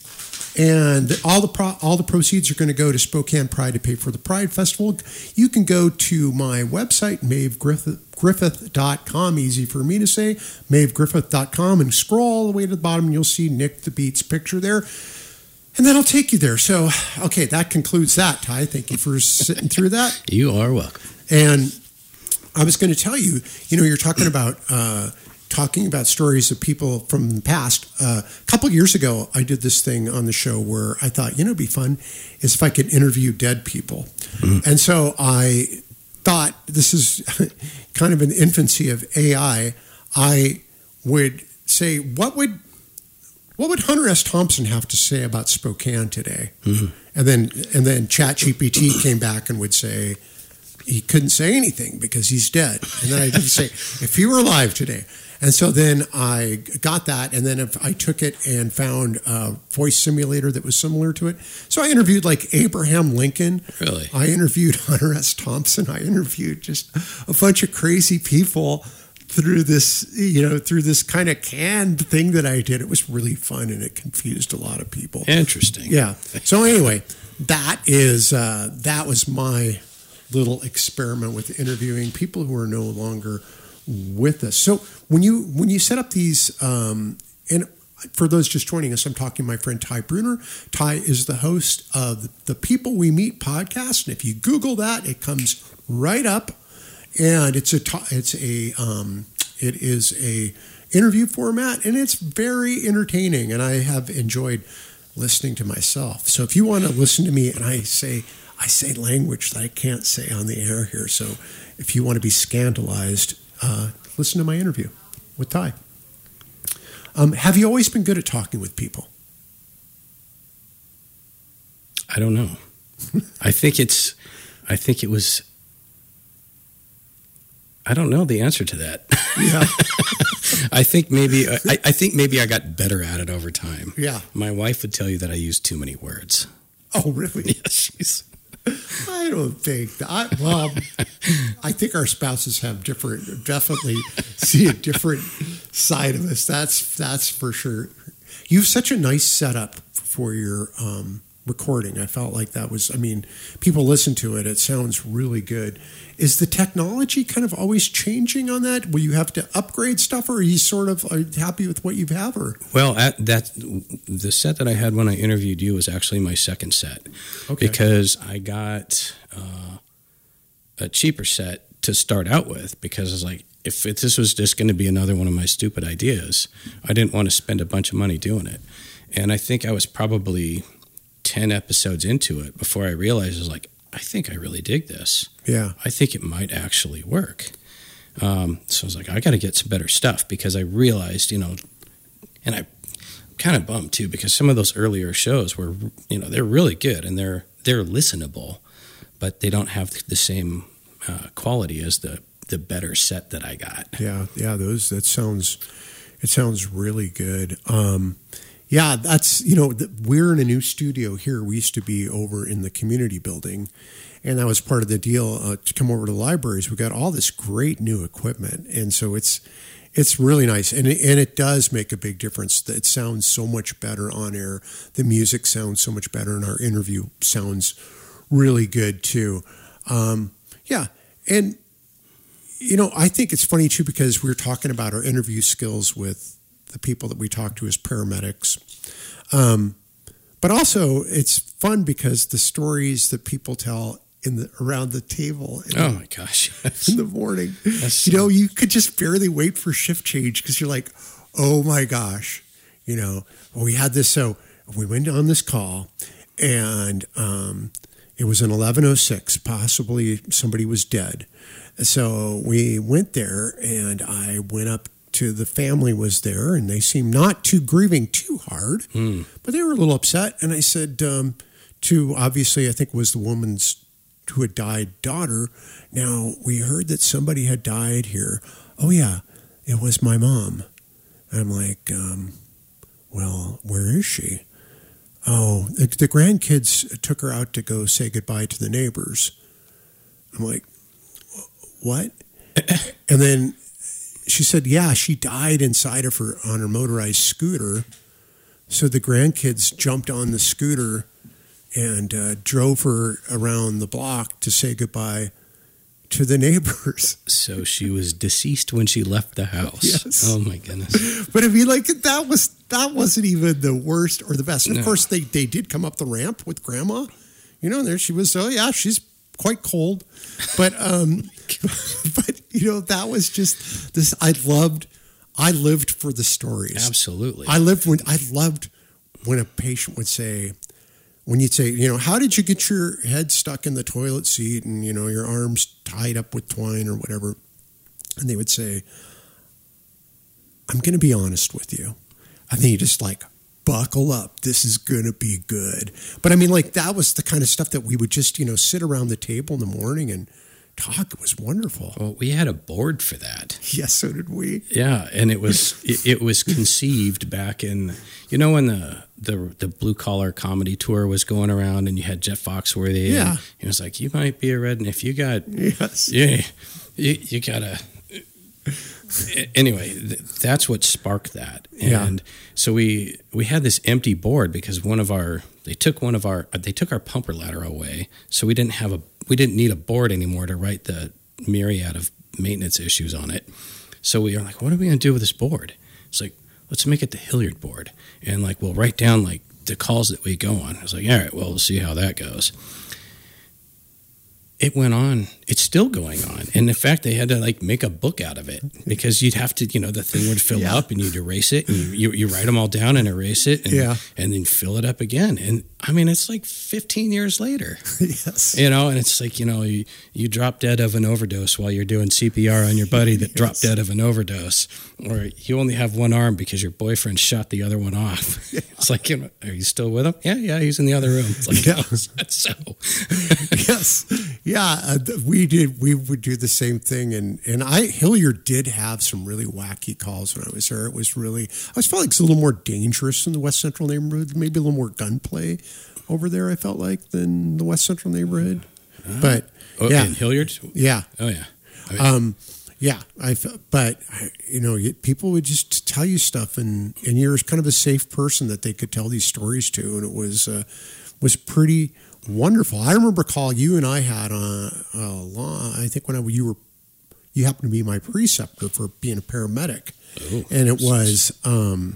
Speaker 1: and all the pro- all the proceeds are going to go to Spokane Pride to pay for the Pride Festival. You can go to my website, Maeve Griffith. Griffith dot com, easy for me to say, Maeve Griffith dot com, and scroll all the way to the bottom and you'll see Nick the Beat's picture there, and that'll take you there. So, okay, that concludes that, Ty. Thank you for sitting through that.
Speaker 2: You are welcome.
Speaker 1: And I was going to tell you, you know, you're talking about uh, talking about stories of people from the past. Uh, a couple of years ago, I did this thing on the show where I thought, you know, it'd be fun is if I could interview dead people. Mm-hmm. And so I thought, this is kind of an infancy of A I, I would say, what would what would Hunter S. Thompson have to say about Spokane today? Mm-hmm. And then and then ChatGPT came back and would say he couldn't say anything because he's dead. And then I would say, if he were alive today. And so then I got that, and then if I took it and found a voice simulator that was similar to it. So I interviewed like Abraham Lincoln.
Speaker 2: Really?
Speaker 1: I interviewed Hunter S. Thompson. I interviewed just a bunch of crazy people through this, you know, through this kind of canned thing that I did. It was really fun, and it confused a lot of people.
Speaker 2: Interesting.
Speaker 1: Yeah. So anyway, that is uh, that was my little experiment with interviewing people who are no longer with us. So when you when you set up these, um, and for those just joining us, I'm talking to my friend Ty Bruner. Ty is the host of the People We Meet podcast, and if you Google that, it comes right up. And it's a it's a um, it is a interview format, and it's very entertaining, and I have enjoyed listening to myself. So if you want to listen to me, and I say I say language that I can't say on the air here, so if you want to be scandalized, uh, listen to my interview with Ty. Um, have you always been good at talking with people?
Speaker 2: I don't know. I think it's. I think it was. I don't know the answer to that.
Speaker 1: Yeah.
Speaker 2: I think maybe I, I think maybe I got better at it over time.
Speaker 1: Yeah.
Speaker 2: My wife would tell you that I use too many words.
Speaker 1: Oh, really?
Speaker 2: Yes, she's.
Speaker 1: I don't think that. I, well, I think our spouses have different, definitely see a different side of us. That's that's for sure. You have such a nice setup for your um, recording. I felt like that was, I mean, people listen to it. It sounds really good. Is the technology kind of always changing on that? Will you have to upgrade stuff, or are you sort of are you happy with what you have? Or
Speaker 2: well, at that the set that I had when I interviewed you was actually my second set,
Speaker 1: okay.
Speaker 2: because I got uh, a cheaper set to start out with, because I was like, if it, this was just going to be another one of my stupid ideas, I didn't want to spend a bunch of money doing it. And I think I was probably ten episodes into it before I realized, I was like, I think I really dig this.
Speaker 1: Yeah.
Speaker 2: I think it might actually work. Um, so I was like, I got to get some better stuff, because I realized, you know, and I'm kind of bummed too, because some of those earlier shows were, you know, they're really good and they're, they're listenable, but they don't have the same uh, quality as the, the better set that I got.
Speaker 1: Yeah. Yeah. Those, that sounds, it sounds really good. Um, Yeah, that's, you know, we're in a new studio here. We used to be over in the community building, and that was part of the deal uh, to come over to the libraries. We got all this great new equipment, and so it's it's really nice, and it, and it does make a big difference. It sounds so much better on air. The music sounds so much better, and our interview sounds really good too. Um, yeah, and you know, I think it's funny too, because we were talking about our interview skills with the people that we talk to as paramedics. Um, but also it's fun because the stories that people tell in the, around the table. In
Speaker 2: oh
Speaker 1: the,
Speaker 2: my gosh.
Speaker 1: in the morning,
Speaker 2: That's
Speaker 1: you know, you could just barely wait for shift change, because you're like, oh my gosh, you know, well, we had this. So we went on this call, and um, it was an eleven oh six. Possibly somebody was dead. So we went there, and I went up to the family was there, and they seemed not too grieving too hard, mm. but they were a little upset. And I said um, to, obviously, I think it was the woman's who had died daughter, now we heard that somebody had died here. Oh, yeah, it was my mom. And I'm like, um, well, where is she? Oh, the, the grandkids took her out to go say goodbye to the neighbors. I'm like, what? And then she said, yeah, she died inside of her on her motorized scooter. So the grandkids jumped on the scooter and uh, drove her around the block to say goodbye to the neighbors.
Speaker 2: So she was deceased when she left the house.
Speaker 1: Yes.
Speaker 2: Oh my goodness.
Speaker 1: But I mean, like that was that wasn't even the worst or the best. And of
Speaker 2: No.
Speaker 1: course, they they did come up the ramp with Grandma. You know, and there she was. Oh yeah, she's quite cold, but um, but you know that was just this. I loved. I lived for the stories.
Speaker 2: Absolutely.
Speaker 1: I lived when I loved when a patient would say. When you'd say, you know, how did you get your head stuck in the toilet seat and, you know, your arms tied up with twine or whatever? And they would say, I'm going to be honest with you. I think you just like, buckle up. This is going to be good. But I mean, like, that was the kind of stuff that we would just, you know, sit around the table in the morning and talk. It was wonderful.
Speaker 2: Well, we had a board for that.
Speaker 1: Yes, so did we.
Speaker 2: Yeah, and it was it, it was conceived back in, you know, when the the the blue collar comedy tour was going around, and you had Jeff Foxworthy.
Speaker 1: Yeah,
Speaker 2: and it was like, you might be a red, and if you got
Speaker 1: yes,
Speaker 2: yeah, you, you gotta. Anyway, th- that's what sparked that, and
Speaker 1: yeah.
Speaker 2: so we we had this empty board because one of our they took one of our they took our pumper ladder away, so we didn't have a we didn't need a board anymore to write the myriad of maintenance issues on it. So we were like, what are we going to do with this board? It's like, let's make it the Hilliard board, and like we'll write down like the calls that we go on. I was like, all right, well, we'll see how that goes. It went on. It's still going on. And in fact, they had to like make a book out of it because you'd have to, you know, the thing would fill
Speaker 1: yeah.
Speaker 2: up and you'd erase it and you, you, you write them all down and erase it and,
Speaker 1: yeah.
Speaker 2: and then fill it up again. And I mean, it's like fifteen years later,
Speaker 1: yes,
Speaker 2: you know, and it's like, you know, you, you drop dead of an overdose while you're doing C P R on your buddy that yes. dropped dead of an overdose, or you only have one arm because your boyfriend shot the other one off. Yeah. It's like, you know, are you still with him? Yeah. Yeah. He's in the other room. It's like,
Speaker 1: yeah.
Speaker 2: oh, so
Speaker 1: yes. Yeah, uh, we did. We would do the same thing, and and I Hilliard did have some really wacky calls when I was there. It was really I was felt like it's a little more dangerous in the West Central neighborhood. Maybe a little more gunplay over there. I felt like than the West Central neighborhood. Uh, but
Speaker 2: oh,
Speaker 1: yeah,
Speaker 2: in Hilliard.
Speaker 1: Yeah.
Speaker 2: Oh yeah.
Speaker 1: I mean, um, yeah. I but you know people would just tell you stuff, and and you're kind of a safe person that they could tell these stories to, and it was uh, was pretty. Wonderful. I remember a call you and I had on a, a law. I think when I, you were, you happened to be my preceptor for being a paramedic,
Speaker 2: oh,
Speaker 1: and it was um,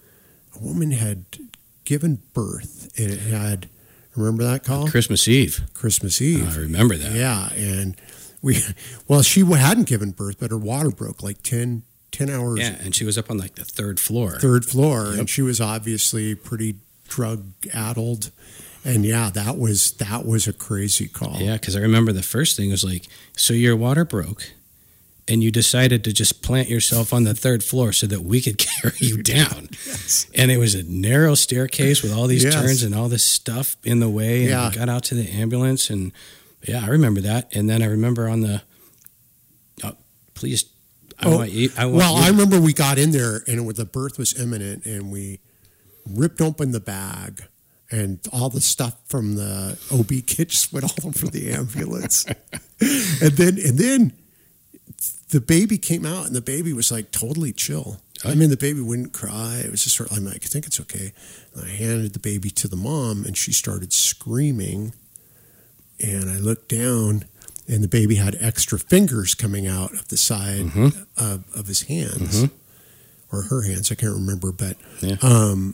Speaker 1: a woman had given birth, and it had. Remember that call?
Speaker 2: Christmas Eve.
Speaker 1: Christmas Eve.
Speaker 2: Oh, I remember that.
Speaker 1: Yeah, and we, well, she hadn't given birth, but her water broke like ten, ten hours.
Speaker 2: Yeah, and she was up on like the third floor.
Speaker 1: Third floor,
Speaker 2: yep.
Speaker 1: and she was obviously pretty drug-addled. And yeah, that was that was a crazy call.
Speaker 2: Yeah, because I remember the first thing was like, so your water broke, and you decided to just plant yourself on the third floor so that we could carry you down. Yes. And it was a narrow staircase with all these
Speaker 1: yes.
Speaker 2: turns and all this stuff in the way. And
Speaker 1: yeah.
Speaker 2: we got out to the ambulance, and yeah, I remember that. And then I remember on the, oh, please, I
Speaker 1: oh,
Speaker 2: want you. I want
Speaker 1: well,
Speaker 2: you.
Speaker 1: I remember we got in there, and it, the birth was imminent, and we ripped open the bag. And all the stuff from the O B kit just went all over the ambulance. and then and then the baby came out, and the baby was like totally chill. I mean, the baby wouldn't cry. It was just sort of, I'm like, I think it's okay. And I handed the baby to the mom, and she started screaming. And I looked down, and the baby had extra fingers coming out of the side mm-hmm. of, of his hands. Mm-hmm. Or her hands, I can't remember. But,
Speaker 2: yeah.
Speaker 1: um,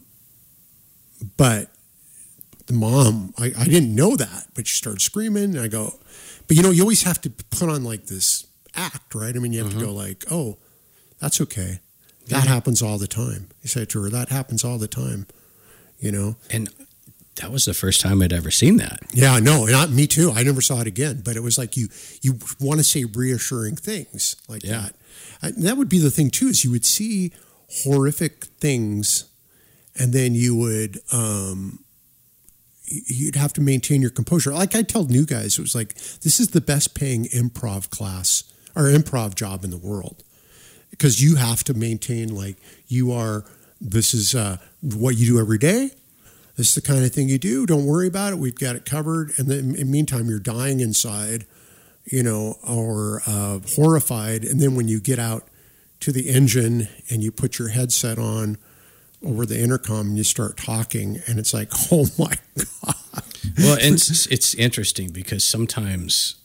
Speaker 1: but... The mom, I, I didn't know that, but she started screaming, and I go, but you know, you always have to put on like this act, right? I mean, you have mm-hmm. to go like, oh, that's okay. That yeah. happens all the time. You say to her, that happens all the time. you know.
Speaker 2: And that was the first time I'd ever seen that.
Speaker 1: Yeah, no, not me too. I never saw it again, but it was like you you want to say reassuring things like
Speaker 2: Yeah.
Speaker 1: that. And that would be the thing too, is you would see horrific things, and then you would um, you'd have to maintain your composure. Like I tell new guys, it was like, this is the best paying improv class or improv job in the world, because you have to maintain, like, you are, this is uh, what you do every day. This is the kind of thing you do. Don't worry about it. We've got it covered. And then in the meantime, you're dying inside, you know, or uh, horrified. And then when you get out to the engine and you put your headset on over the intercom and you start talking, and it's like, oh my God.
Speaker 2: Well, and it's, it's interesting because sometimes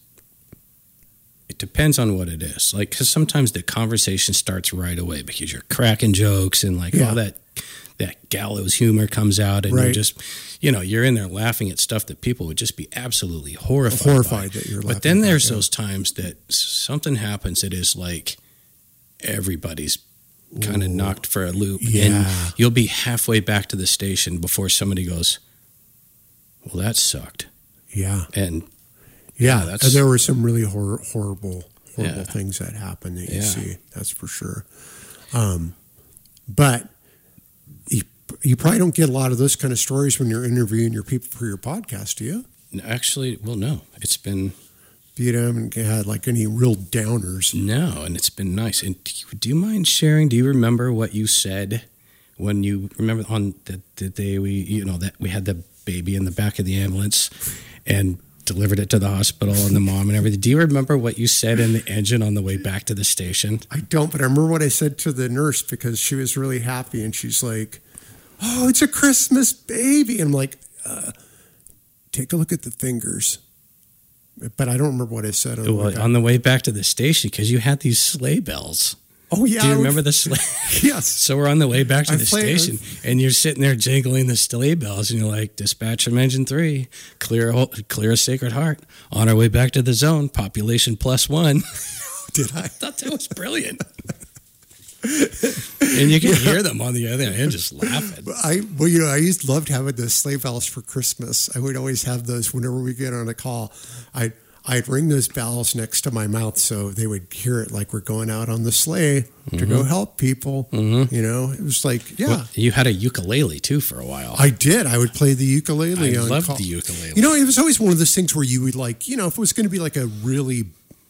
Speaker 2: it depends on what it is. Like, because sometimes the conversation starts right away because you're cracking jokes and like,
Speaker 1: Yeah.
Speaker 2: oh, that that gallows humor comes out, and
Speaker 1: Right.
Speaker 2: you're just, you know, you're in there laughing at stuff that people would just be absolutely horrified,
Speaker 1: Horrified
Speaker 2: by.
Speaker 1: that you're
Speaker 2: But
Speaker 1: laughing
Speaker 2: then
Speaker 1: about,
Speaker 2: there's
Speaker 1: yeah.
Speaker 2: those times that something happens that is like everybody's kind of knocked for a loop,
Speaker 1: Yeah.
Speaker 2: and you'll be halfway back to the station before somebody goes, well, that sucked.
Speaker 1: Yeah.
Speaker 2: And
Speaker 1: Yeah,
Speaker 2: Yeah, that's-
Speaker 1: and there were some really hor- horrible, horrible
Speaker 2: Yeah.
Speaker 1: things that happened that you
Speaker 2: Yeah.
Speaker 1: see. That's for sure. Um, but you, you probably don't get a lot of those kind of stories when you're interviewing your people for your podcast, do you?
Speaker 2: actually, well, no, it's been
Speaker 1: You haven't had like any real downers.
Speaker 2: no, and it's been nice. And do you, do you mind sharing? Do you remember what you said when you remember on the, the day we, you know, that we had the baby in the back of the ambulance and delivered it to the hospital and the mom and everything? Do you remember what you said in the engine on the way back to the station?
Speaker 1: I don't, but I remember what I said to the nurse because she was really happy, and she's like, "Oh, it's a Christmas baby." And I'm like, uh, "Take a look at the fingers." But I don't remember what I said. On the way
Speaker 2: Well,
Speaker 1: back.
Speaker 2: on the way back to the station, because you had these sleigh bells.
Speaker 1: Oh yeah,
Speaker 2: Do you
Speaker 1: I would-
Speaker 2: remember the sleigh?
Speaker 1: Yes.
Speaker 2: So we're on the way back to
Speaker 1: I
Speaker 2: the
Speaker 1: played-
Speaker 2: station, and you're sitting there jingling the sleigh bells, and you're like, "Dispatch from engine three, clear, clear a Sacred Heart. On our way back to the zone, population plus one."
Speaker 1: Did I?
Speaker 2: I thought that was brilliant. And you can hear them on the other end just laughing.
Speaker 1: I well, you know, I used loved having the sleigh bells for Christmas. I would always have those whenever we get on a call. I I'd ring those bells next to my mouth so they would hear it like we're going out on the sleigh to
Speaker 2: Mm-hmm.
Speaker 1: go help people. Mm-hmm. You know, it was like, yeah.
Speaker 2: Well, you had a ukulele too for a while.
Speaker 1: I did. I would play the ukulele.
Speaker 2: I
Speaker 1: on
Speaker 2: loved
Speaker 1: call.
Speaker 2: the ukulele.
Speaker 1: You know, it was always one of those things where you would like, you know, if it was going to be like a really,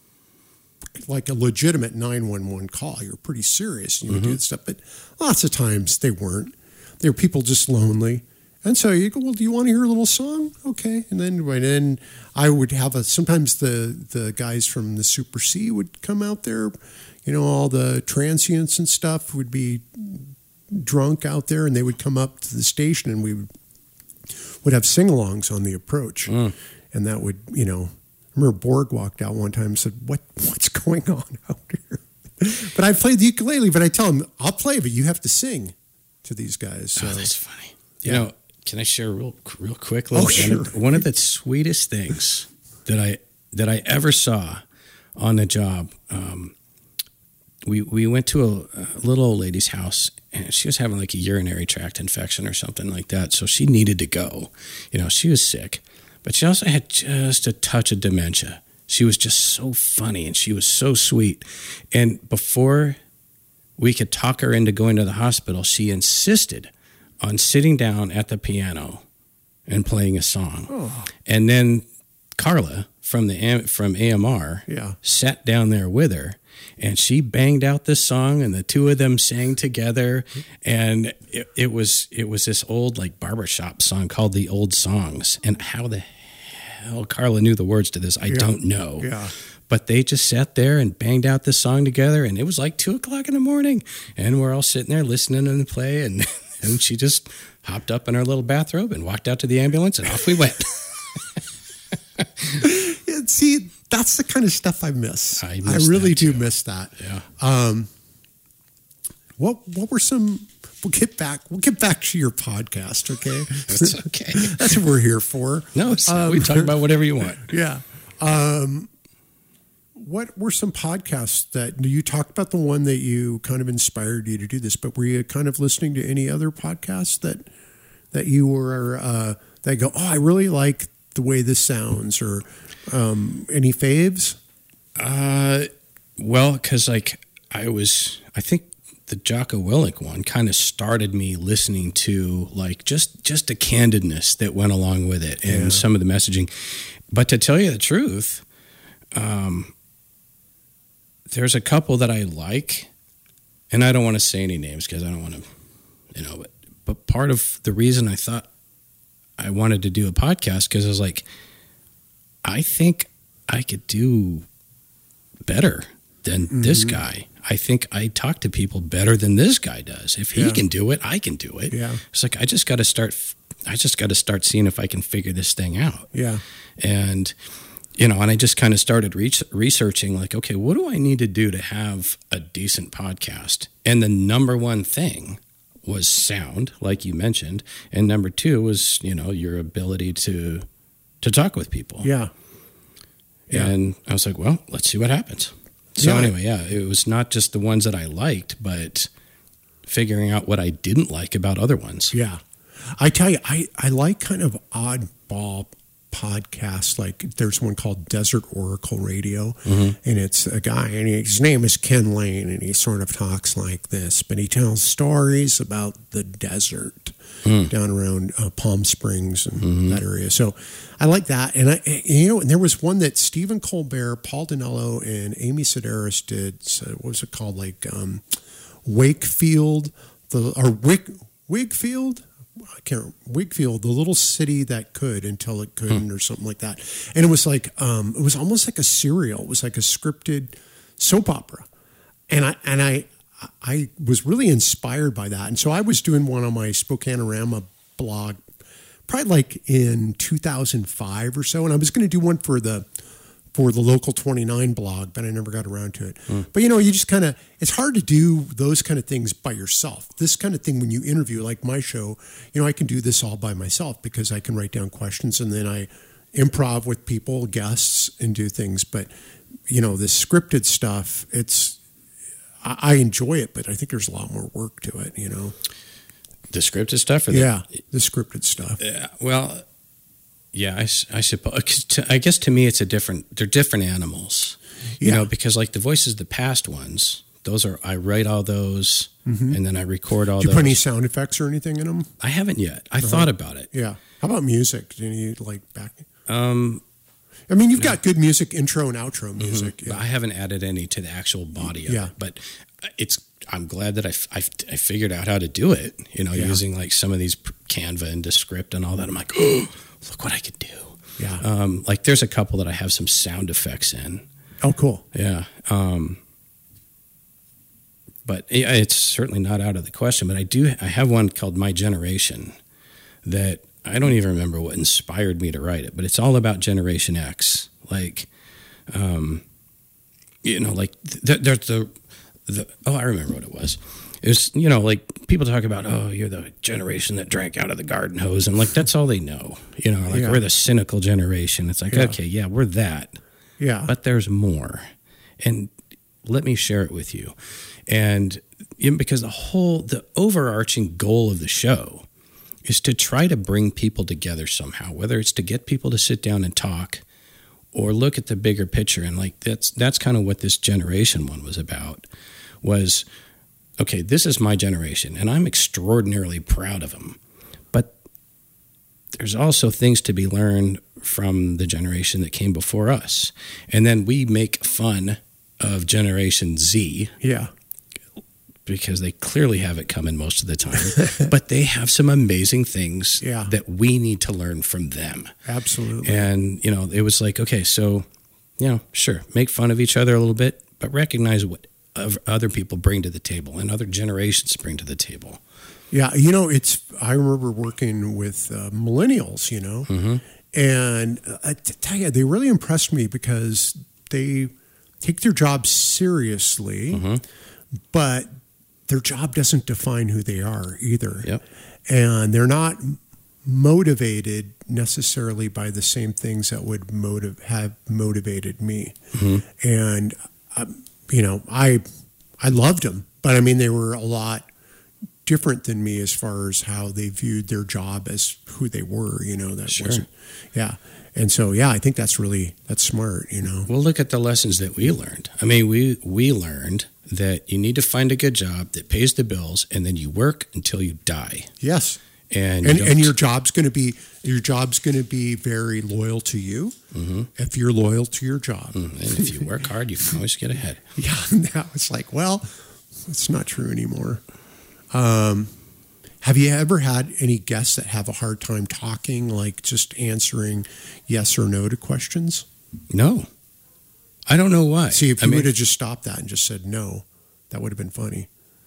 Speaker 1: like a legitimate nine one one call, you're pretty serious and you would
Speaker 2: Mm-hmm.
Speaker 1: do stuff. But lots of times they weren't. They were people just lonely. And so you go, well, do you want to hear a little song? Okay. And then right in, I would have a, sometimes the, the guys from the Super C would come out there. You know, all the transients and stuff would be drunk out there, and they would come up to the station, and we would, would have sing-alongs on the approach.
Speaker 2: Mm.
Speaker 1: And that would, you know, I remember Borg walked out one time and said, what, what's going on out here? But I played the ukulele, but I tell them, I'll play, but you have to sing to these guys. So.
Speaker 2: Oh, that's funny. You
Speaker 1: Yeah.
Speaker 2: know, can I share real, real quick?
Speaker 1: Oh,
Speaker 2: Little
Speaker 1: sure.
Speaker 2: anecdote? One of the sweetest things that I that I ever saw on the job. Um, we we went to a, a little old lady's house, and she was having like a urinary tract infection or something like that. So she needed to go. You know, she was sick, but she also had just a touch of dementia. She was just so funny, and she was so sweet. And before we could talk her into going to the hospital, she insisted on sitting down at the piano and playing a song.
Speaker 1: Oh.
Speaker 2: And then Carla from the from A M R
Speaker 1: Yeah.
Speaker 2: sat down there with her, and she banged out this song, and the two of them sang together. And it, it was it was this old like barbershop song called "The Old Songs." And how the hell Carla knew the words to this, I
Speaker 1: Yeah.
Speaker 2: don't know.
Speaker 1: Yeah.
Speaker 2: But they just sat there and banged out this song together, and it was like two o'clock in the morning, and we're all sitting there listening to them play, and and she just hopped up in her little bathrobe and walked out to the ambulance, and off we went.
Speaker 1: Yeah, see, that's the kind of stuff I miss.
Speaker 2: I
Speaker 1: I,
Speaker 2: miss
Speaker 1: really
Speaker 2: that
Speaker 1: do
Speaker 2: too.
Speaker 1: miss that.
Speaker 2: Yeah.
Speaker 1: Um, what what were some? We'll get back. We'll get back to your podcast. Okay,
Speaker 2: That's okay.
Speaker 1: That's what we're here for.
Speaker 2: No, it's,
Speaker 1: Um,
Speaker 2: we talk about whatever you want.
Speaker 1: Yeah. Um, what were some podcasts that you talked about? The one that you kind of inspired you to do this, but were you kind of listening to any other podcasts that that you were uh, that go, oh, I really like the way this sounds, or um, any faves?
Speaker 2: Uh, well, because like I was, I think the Jocko Willink one kind of started me listening to like just just the candidness that went along with it and
Speaker 1: Yeah.
Speaker 2: some of the messaging. But to tell you the truth, um, there's a couple that I like, and I don't want to say any names because I don't want to, you know. But but part of the reason I thought I wanted to do a podcast because I was like, I think I could do better than mm-hmm. this guy. I think I talk to people better than this guy does. If he
Speaker 1: Yeah.
Speaker 2: can do it, I can do it.
Speaker 1: Yeah.
Speaker 2: It's like I just got to start. I just got to start seeing if I can figure this thing out.
Speaker 1: Yeah.
Speaker 2: And you know, and I just kind of started re- researching, like, okay, what do I need to do to have a decent podcast? And the number one thing was sound, like you mentioned, and number two was, you know, your ability to to talk with people.
Speaker 1: Yeah. Yeah.
Speaker 2: And I was like, well, let's see what happens. So
Speaker 1: Yeah.
Speaker 2: anyway, yeah, it was not just the ones that I liked, but figuring out what I didn't like about other ones.
Speaker 1: Yeah. I tell you, I, I like kind of oddball podcasts. Like there's one called Desert Oracle Radio,
Speaker 2: Mm-hmm.
Speaker 1: and it's a guy, and he, his name is Ken Lane, and he sort of talks like this, but he tells stories about the desert
Speaker 2: Mm.
Speaker 1: down around uh, Palm Springs and
Speaker 2: Mm-hmm.
Speaker 1: that area. So I like that. And I, and, you know, and there was one that Stephen Colbert, Paul Dinello, and Amy Sedaris did. So what was it called? Like um, Wakefield, the or Wick, Wigfield. I can't Wigfield, the little city that could until it couldn't,
Speaker 2: Hmm.
Speaker 1: or something like that. And it was like um, it was almost like a serial. It was like a scripted soap opera, and I and I I was really inspired by that. And so I was doing one on my Spokanorama blog, probably like in two thousand five or so, and I was going to do one for the for the Local twenty-nine blog, but I never got around to it.
Speaker 2: Mm.
Speaker 1: But, you know, you just kind of, it's hard to do those kind of things by yourself. This kind of thing, when you interview, like my show, you know, I can do this all by myself because I can write down questions and then I improv with people, guests, and do things. But, you know, this scripted stuff, it's, I, I enjoy it, but I think there's a lot more work to it, you know?
Speaker 2: The scripted stuff? Or the,
Speaker 1: Yeah, the scripted stuff.
Speaker 2: Yeah, well, yeah, I, s- I suppose. I guess to me, it's a different. They're different animals, you
Speaker 1: Yeah.
Speaker 2: know. Because like the voices, the past ones, those are I write all those,
Speaker 1: Mhm.
Speaker 2: and then I record all
Speaker 1: Did you
Speaker 2: those.
Speaker 1: put any sound effects or anything in them?
Speaker 2: I haven't yet. I
Speaker 1: Uh-huh.
Speaker 2: thought about it.
Speaker 1: Yeah. How about music? Do you like back?
Speaker 2: Um,
Speaker 1: I mean, you've got good music, intro and outro music.
Speaker 2: mhm,
Speaker 1: Yeah.
Speaker 2: but I haven't added any to the actual body of
Speaker 1: Yeah.
Speaker 2: it. But it's. I'm glad that I, f- I f- I figured out how to do it. You know,
Speaker 1: Yeah.
Speaker 2: using like some of these pr- Canva and Descript and all that. I'm like, oh, look what I could do.
Speaker 1: Yeah.
Speaker 2: Um, like there's a couple that I have some sound effects in.
Speaker 1: Oh, cool.
Speaker 2: Yeah. Um, but yeah, it's certainly not out of the question. But I do. I have one called My Generation that I don't even remember what inspired me to write it. But it's all about Generation X. Like, um, you know, like th- there's the, the. Oh, I remember what it was. It was, you know, like people talk about, oh, you're the generation that drank out of the garden hose, and like that's all they know. You know, like
Speaker 1: Yeah.
Speaker 2: we're the cynical generation. It's like,
Speaker 1: Yeah.
Speaker 2: okay, yeah, we're that.
Speaker 1: Yeah.
Speaker 2: But there's more. And let me share it with you. And you know, because the whole, the overarching goal of the show is to try to bring people together somehow, whether it's to get people to sit down and talk or look at the bigger picture. And like, that's, that's kind of what this generation one was about, was, okay, this is my generation and I'm extraordinarily proud of them. But there's also things to be learned from the generation that came before us. And then we make fun of Generation Z
Speaker 1: Yeah.
Speaker 2: because they clearly have it coming most of the time, but they have some amazing things
Speaker 1: Yeah.
Speaker 2: that we need to learn from them.
Speaker 1: Absolutely.
Speaker 2: And, you know, it was like, okay, so, you know, sure, make fun of each other a little bit, but recognize what of other people bring to the table and other generations bring to the table.
Speaker 1: Yeah, you know, it's. I remember working with uh, millennials, you know,
Speaker 2: Mm-hmm.
Speaker 1: and uh, I t- tell you, they really impressed me because they take their job seriously,
Speaker 2: Mm-hmm.
Speaker 1: but their job doesn't define who they are either.
Speaker 2: Yep.
Speaker 1: And they're not motivated necessarily by the same things that would motive have motivated me.
Speaker 2: Mm-hmm.
Speaker 1: And um, you know, I I loved them, but I mean, they were a lot different than me as far as how they viewed their job as who they were. You know, that
Speaker 2: Sure.
Speaker 1: wasn't, yeah. And so, yeah, I think that's really, that's smart, you know.
Speaker 2: Well, look at the lessons that we learned. I mean, we, we learned that you need to find a good job that pays the bills, and then you work until you die.
Speaker 1: Yes.
Speaker 2: And
Speaker 1: And,
Speaker 2: you
Speaker 1: and
Speaker 2: don't-
Speaker 1: your job's going to be, your job's going to be very loyal to you
Speaker 2: Mhm.
Speaker 1: if you're loyal to your job.
Speaker 2: and if you work hard, you can always get ahead.
Speaker 1: Yeah. Now it's like, well, it's not true anymore. Um, have you ever had any guests that have a hard time talking, like just answering yes or no to questions?
Speaker 2: No, I don't know why.
Speaker 1: See, if
Speaker 2: I
Speaker 1: you
Speaker 2: mean,
Speaker 1: would have just stopped that and just said no, that would have been funny.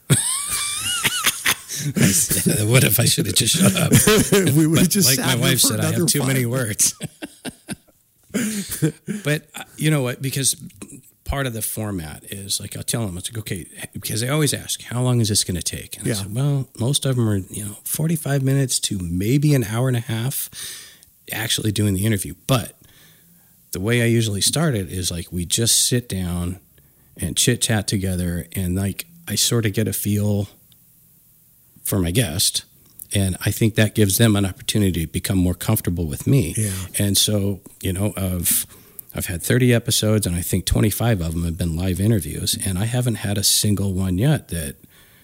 Speaker 2: what if I should have just shut up?
Speaker 1: We would have
Speaker 2: But
Speaker 1: just
Speaker 2: like
Speaker 1: sat
Speaker 2: my
Speaker 1: here
Speaker 2: wife
Speaker 1: for
Speaker 2: said, I
Speaker 1: another
Speaker 2: have too
Speaker 1: five
Speaker 2: many
Speaker 1: minutes.
Speaker 2: words. But uh, you know what? Because part of the format is like, I'll tell them, it's like, okay, because they always ask, how long is this going to take? And
Speaker 1: Yeah.
Speaker 2: I said, well, most of them are, you know, forty-five minutes to maybe an hour and a half actually doing the interview. But the way I usually start it is like, we just sit down and chit chat together. And like, I sort of get a feel for my guest. And I think that gives them an opportunity to become more comfortable with me.
Speaker 1: Yeah.
Speaker 2: And so, you know, of I've had thirty episodes, and I think twenty-five of them have been live interviews, and I haven't had a single one yet that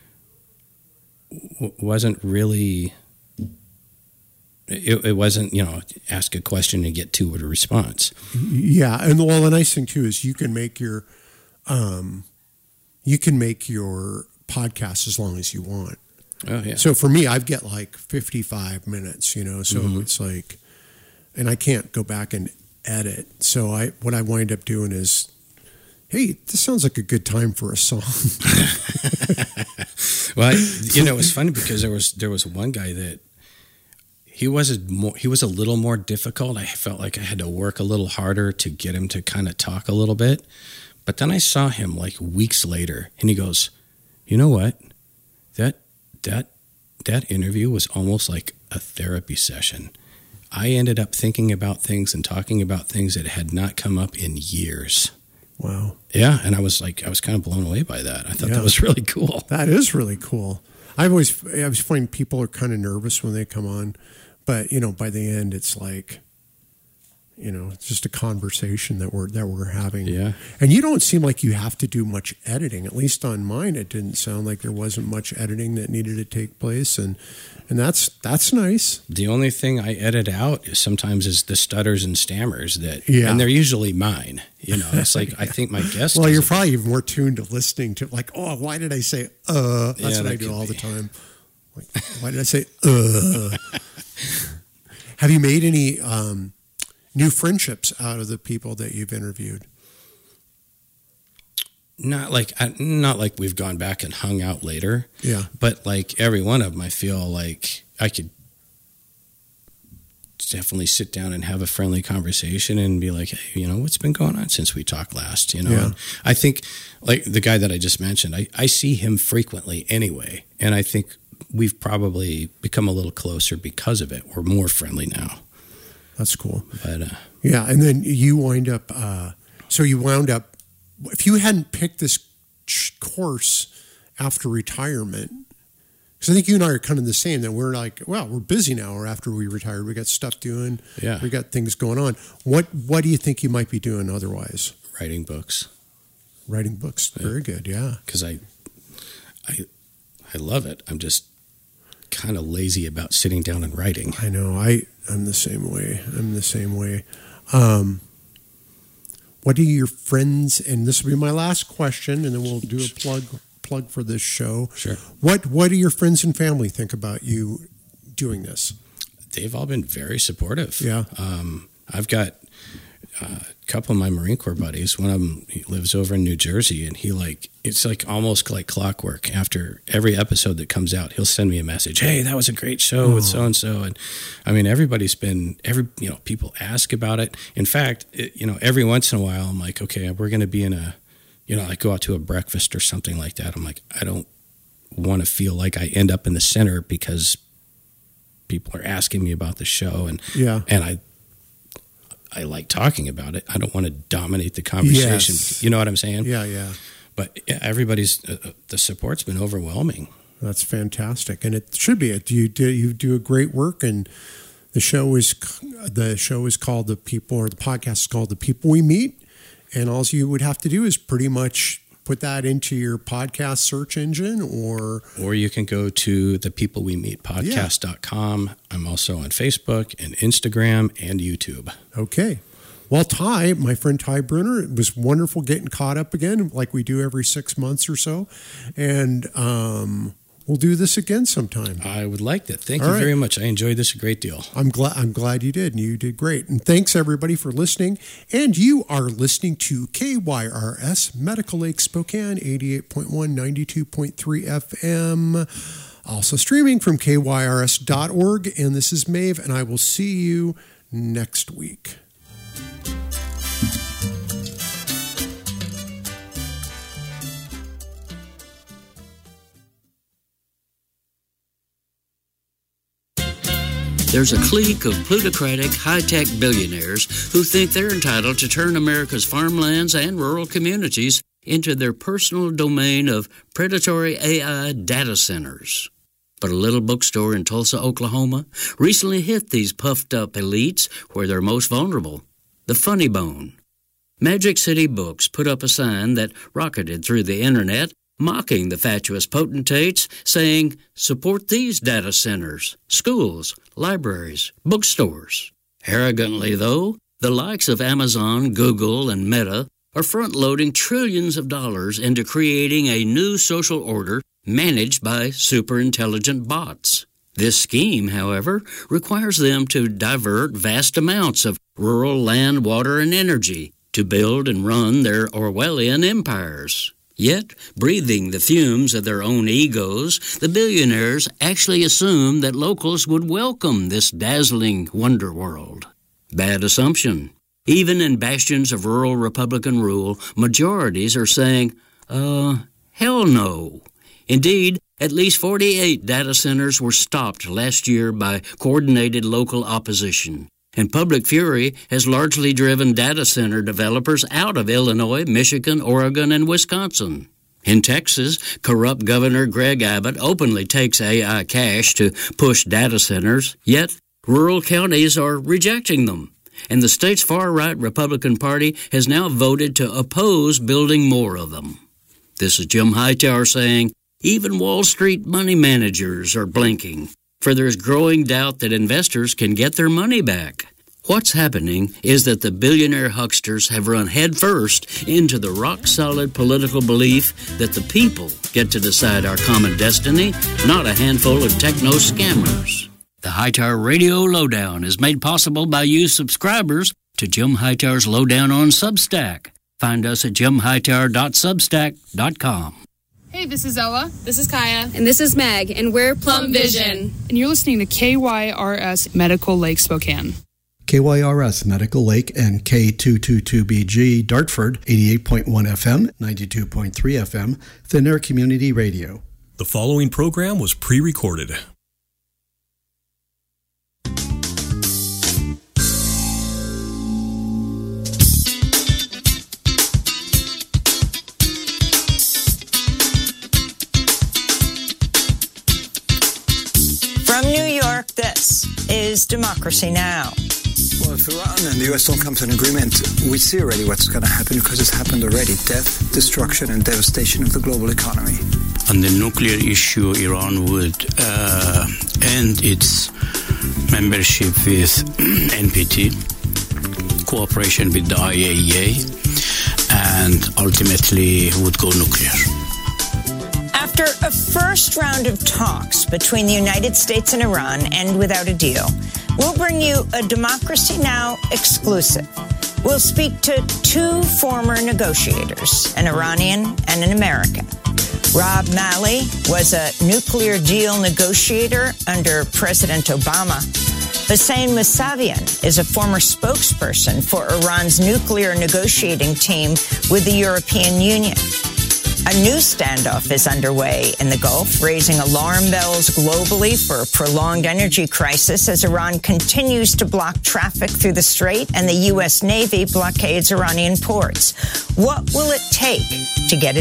Speaker 2: w- wasn't really. It, it wasn't, you know, ask a question and get to a response.
Speaker 1: Yeah, and well, the nice thing too is you can make your, um, you can make your podcast as long as you want.
Speaker 2: Oh yeah.
Speaker 1: So for me, I've get like fifty-five minutes, you know, so
Speaker 2: Mm-hmm.
Speaker 1: it's like, and I can't go back and edit. So I, what I wind up doing is, hey, this sounds like a good time for a song.
Speaker 2: Well, I, you know, it's funny because there was there was one guy that he was a more he was a little more difficult. I felt like I had to work a little harder to get him to kind of talk a little bit. But then I saw him like weeks later, and he goes, "You know what? That that that interview was almost like a therapy session. I ended up thinking about things and talking about things that had not come up in years."
Speaker 1: Wow.
Speaker 2: Yeah, and I was like, I was kind of blown away by that. I thought
Speaker 1: Yeah.
Speaker 2: that was really cool.
Speaker 1: That is really cool. I always, I always find people are kind of nervous when they come on, but you know, by the end, it's like, you know, it's just a conversation that we're that we're having.
Speaker 2: Yeah.
Speaker 1: And you don't seem like you have to do much editing. At least on mine, it didn't sound like there wasn't much editing that needed to take place, and and that's that's nice.
Speaker 2: The only thing I edit out is sometimes is the stutters and stammers that,
Speaker 1: Yeah.
Speaker 2: and they're usually mine. You know, it's like I think my guest.
Speaker 1: Well,
Speaker 2: does
Speaker 1: you're
Speaker 2: it.
Speaker 1: probably even more tuned to listening to like, oh, why did I say uh? That's
Speaker 2: Yeah,
Speaker 1: what
Speaker 2: that
Speaker 1: I do
Speaker 2: could
Speaker 1: all the
Speaker 2: be.
Speaker 1: time. Like, why did I say uh? Have you made any um, new friendships out of the people that you've interviewed?
Speaker 2: not like I- not like we've gone back and hung out later,
Speaker 1: Yeah.
Speaker 2: but like every one of them, I feel like I could definitely sit down and have a friendly conversation and be like, hey, you know, what's been going on since we talked last? You know,
Speaker 1: Yeah.
Speaker 2: and I think like the guy that I just mentioned, I, I see him frequently anyway, and I think we've probably become a little closer because of it. We're more friendly now.
Speaker 1: That's cool.
Speaker 2: But uh,
Speaker 1: Yeah, and then you wind up. Uh, so you wound up. If you hadn't picked this ch- course after retirement, because I think you and I are kind of the same. That we're like, well, we're busy now, or after we retired, we got stuff doing.
Speaker 2: Yeah.
Speaker 1: we got things going on. What What do you think you might be doing otherwise?
Speaker 2: writing books,
Speaker 1: Writing books. Very good. Yeah.
Speaker 2: because I, I, I love it. I'm just kind of lazy about sitting down and writing.
Speaker 1: I know. I I'm the same way. I'm the same way. Um, what do your friends? And this will be my last question, and then we'll do a plug plug for this show.
Speaker 2: Sure.
Speaker 1: What What do your friends and family think about you doing this?
Speaker 2: They've all been very supportive.
Speaker 1: Yeah.
Speaker 2: Um, I've got uh, a couple of my Marine Corps buddies. One of them he lives over in New Jersey, and he like it's like almost like clockwork. After every episode that comes out, he'll send me a message. Hey, that was a great show with so and so. And I mean, everybody's been every you know people ask about it. In fact, it, you know, every once in a while, I'm like, okay, we're going to be in a, you know, like go out to a breakfast or something like that. I'm like, I don't want to feel like I end up in the center because people are asking me about the show, and
Speaker 1: Yeah.
Speaker 2: and I I like talking about it. I don't want to dominate the conversation.
Speaker 1: Yes.
Speaker 2: You know what I'm saying?
Speaker 1: Yeah, yeah.
Speaker 2: But yeah, everybody's uh, the support's been overwhelming.
Speaker 1: That's fantastic, and it should be. It you do you do a great work, and the show is the show is called The People, or the podcast is called The People We Meet, and all you would have to do is pretty much put that into your podcast search engine, or
Speaker 2: or you can go to the people we meet podcast dot com. Yeah. I'm also on Facebook and Instagram and YouTube.
Speaker 1: Okay. Well, Ty, my friend Ty Brunner, it was wonderful getting caught up again, like we do every six months or so. And um, we'll do this again sometime.
Speaker 2: I would like that. Thank
Speaker 1: All
Speaker 2: you
Speaker 1: right.
Speaker 2: very much. I enjoyed this a great deal.
Speaker 1: I'm glad I'm glad you did, and you did great. And thanks, everybody, for listening. And you are listening to K Y R S, Medical Lake Spokane, eighty-eight point one, ninety-two point three F M. Also streaming from K Y R S dot org. And this is Maeve, and I will see you next week.
Speaker 7: There's a clique of plutocratic, high-tech billionaires who think they're entitled to turn America's farmlands and rural communities into their personal domain of predatory A I data centers. But a little bookstore in Tulsa, Oklahoma, recently hit these puffed-up elites where they're most vulnerable, the Funny Bone. Magic City Books put up a sign that rocketed through the internet, mocking the fatuous potentates, saying, support these data centers, schools, libraries, bookstores. Arrogantly, though, the likes of Amazon, Google, and Meta are front-loading trillions of dollars into creating a new social order managed by super-intelligent bots. This scheme, however, requires them to divert vast amounts of rural land, water, and energy to build and run their Orwellian empires. Yet, breathing the fumes of their own egos, the billionaires actually assume that locals would welcome this dazzling wonder world. Bad assumption. Even in bastions of rural Republican rule, majorities are saying, uh, hell no. Indeed, at least forty-eight data centers were stopped last year by coordinated local opposition. And public fury has largely driven data center developers out of Illinois, Michigan, Oregon, and Wisconsin. In Texas, corrupt Governor Greg Abbott openly takes A I cash to push data centers, yet rural counties are rejecting them. And the state's far-right Republican Party has now voted to oppose building more of them. This is Jim Hightower saying, even Wall Street money managers are blinking, for there's growing doubt that investors can get their money back. What's happening is that the billionaire hucksters have run headfirst into the rock-solid political belief that the people get to decide our common destiny, not a handful of techno-scammers. The Hightower Radio Lowdown is made possible by you subscribers to Jim Hightower's Lowdown on Substack. Find us at jim hightower dot substack dot com.
Speaker 8: Hey, this is Ella.
Speaker 9: This is Kaya.
Speaker 10: And this is Meg, and we're Plum Vision.
Speaker 8: And you're listening to K Y R S Medical Lake Spokane.
Speaker 11: K Y R S Medical Lake and K two twenty-two B G Dartford, eighty-eight point one F M, ninety-two point three F M, Thin Air Community Radio.
Speaker 12: The following program was pre-recorded.
Speaker 13: From New York, this is Democracy Now!
Speaker 14: Well, if Iran and the U S don't come to an agreement, we see already what's going to happen because it's happened already. Death, destruction, and devastation of the global economy.
Speaker 15: On the nuclear issue, Iran would uh, end its membership with N P T, cooperation with the I A E A, and ultimately would go nuclear.
Speaker 13: After a first round of talks between the United States and Iran end without a deal, we'll bring you a Democracy Now! Exclusive. We'll speak to two former negotiators, an Iranian and an American. Rob Malley was a nuclear deal negotiator under President Obama. Hossein Mousavian is a former spokesperson for Iran's nuclear negotiating team with the European Union. A new standoff is underway in the Gulf, raising alarm bells globally for a prolonged energy crisis as Iran continues to block traffic through the strait and the U S Navy blockades Iranian ports. What will it take to get it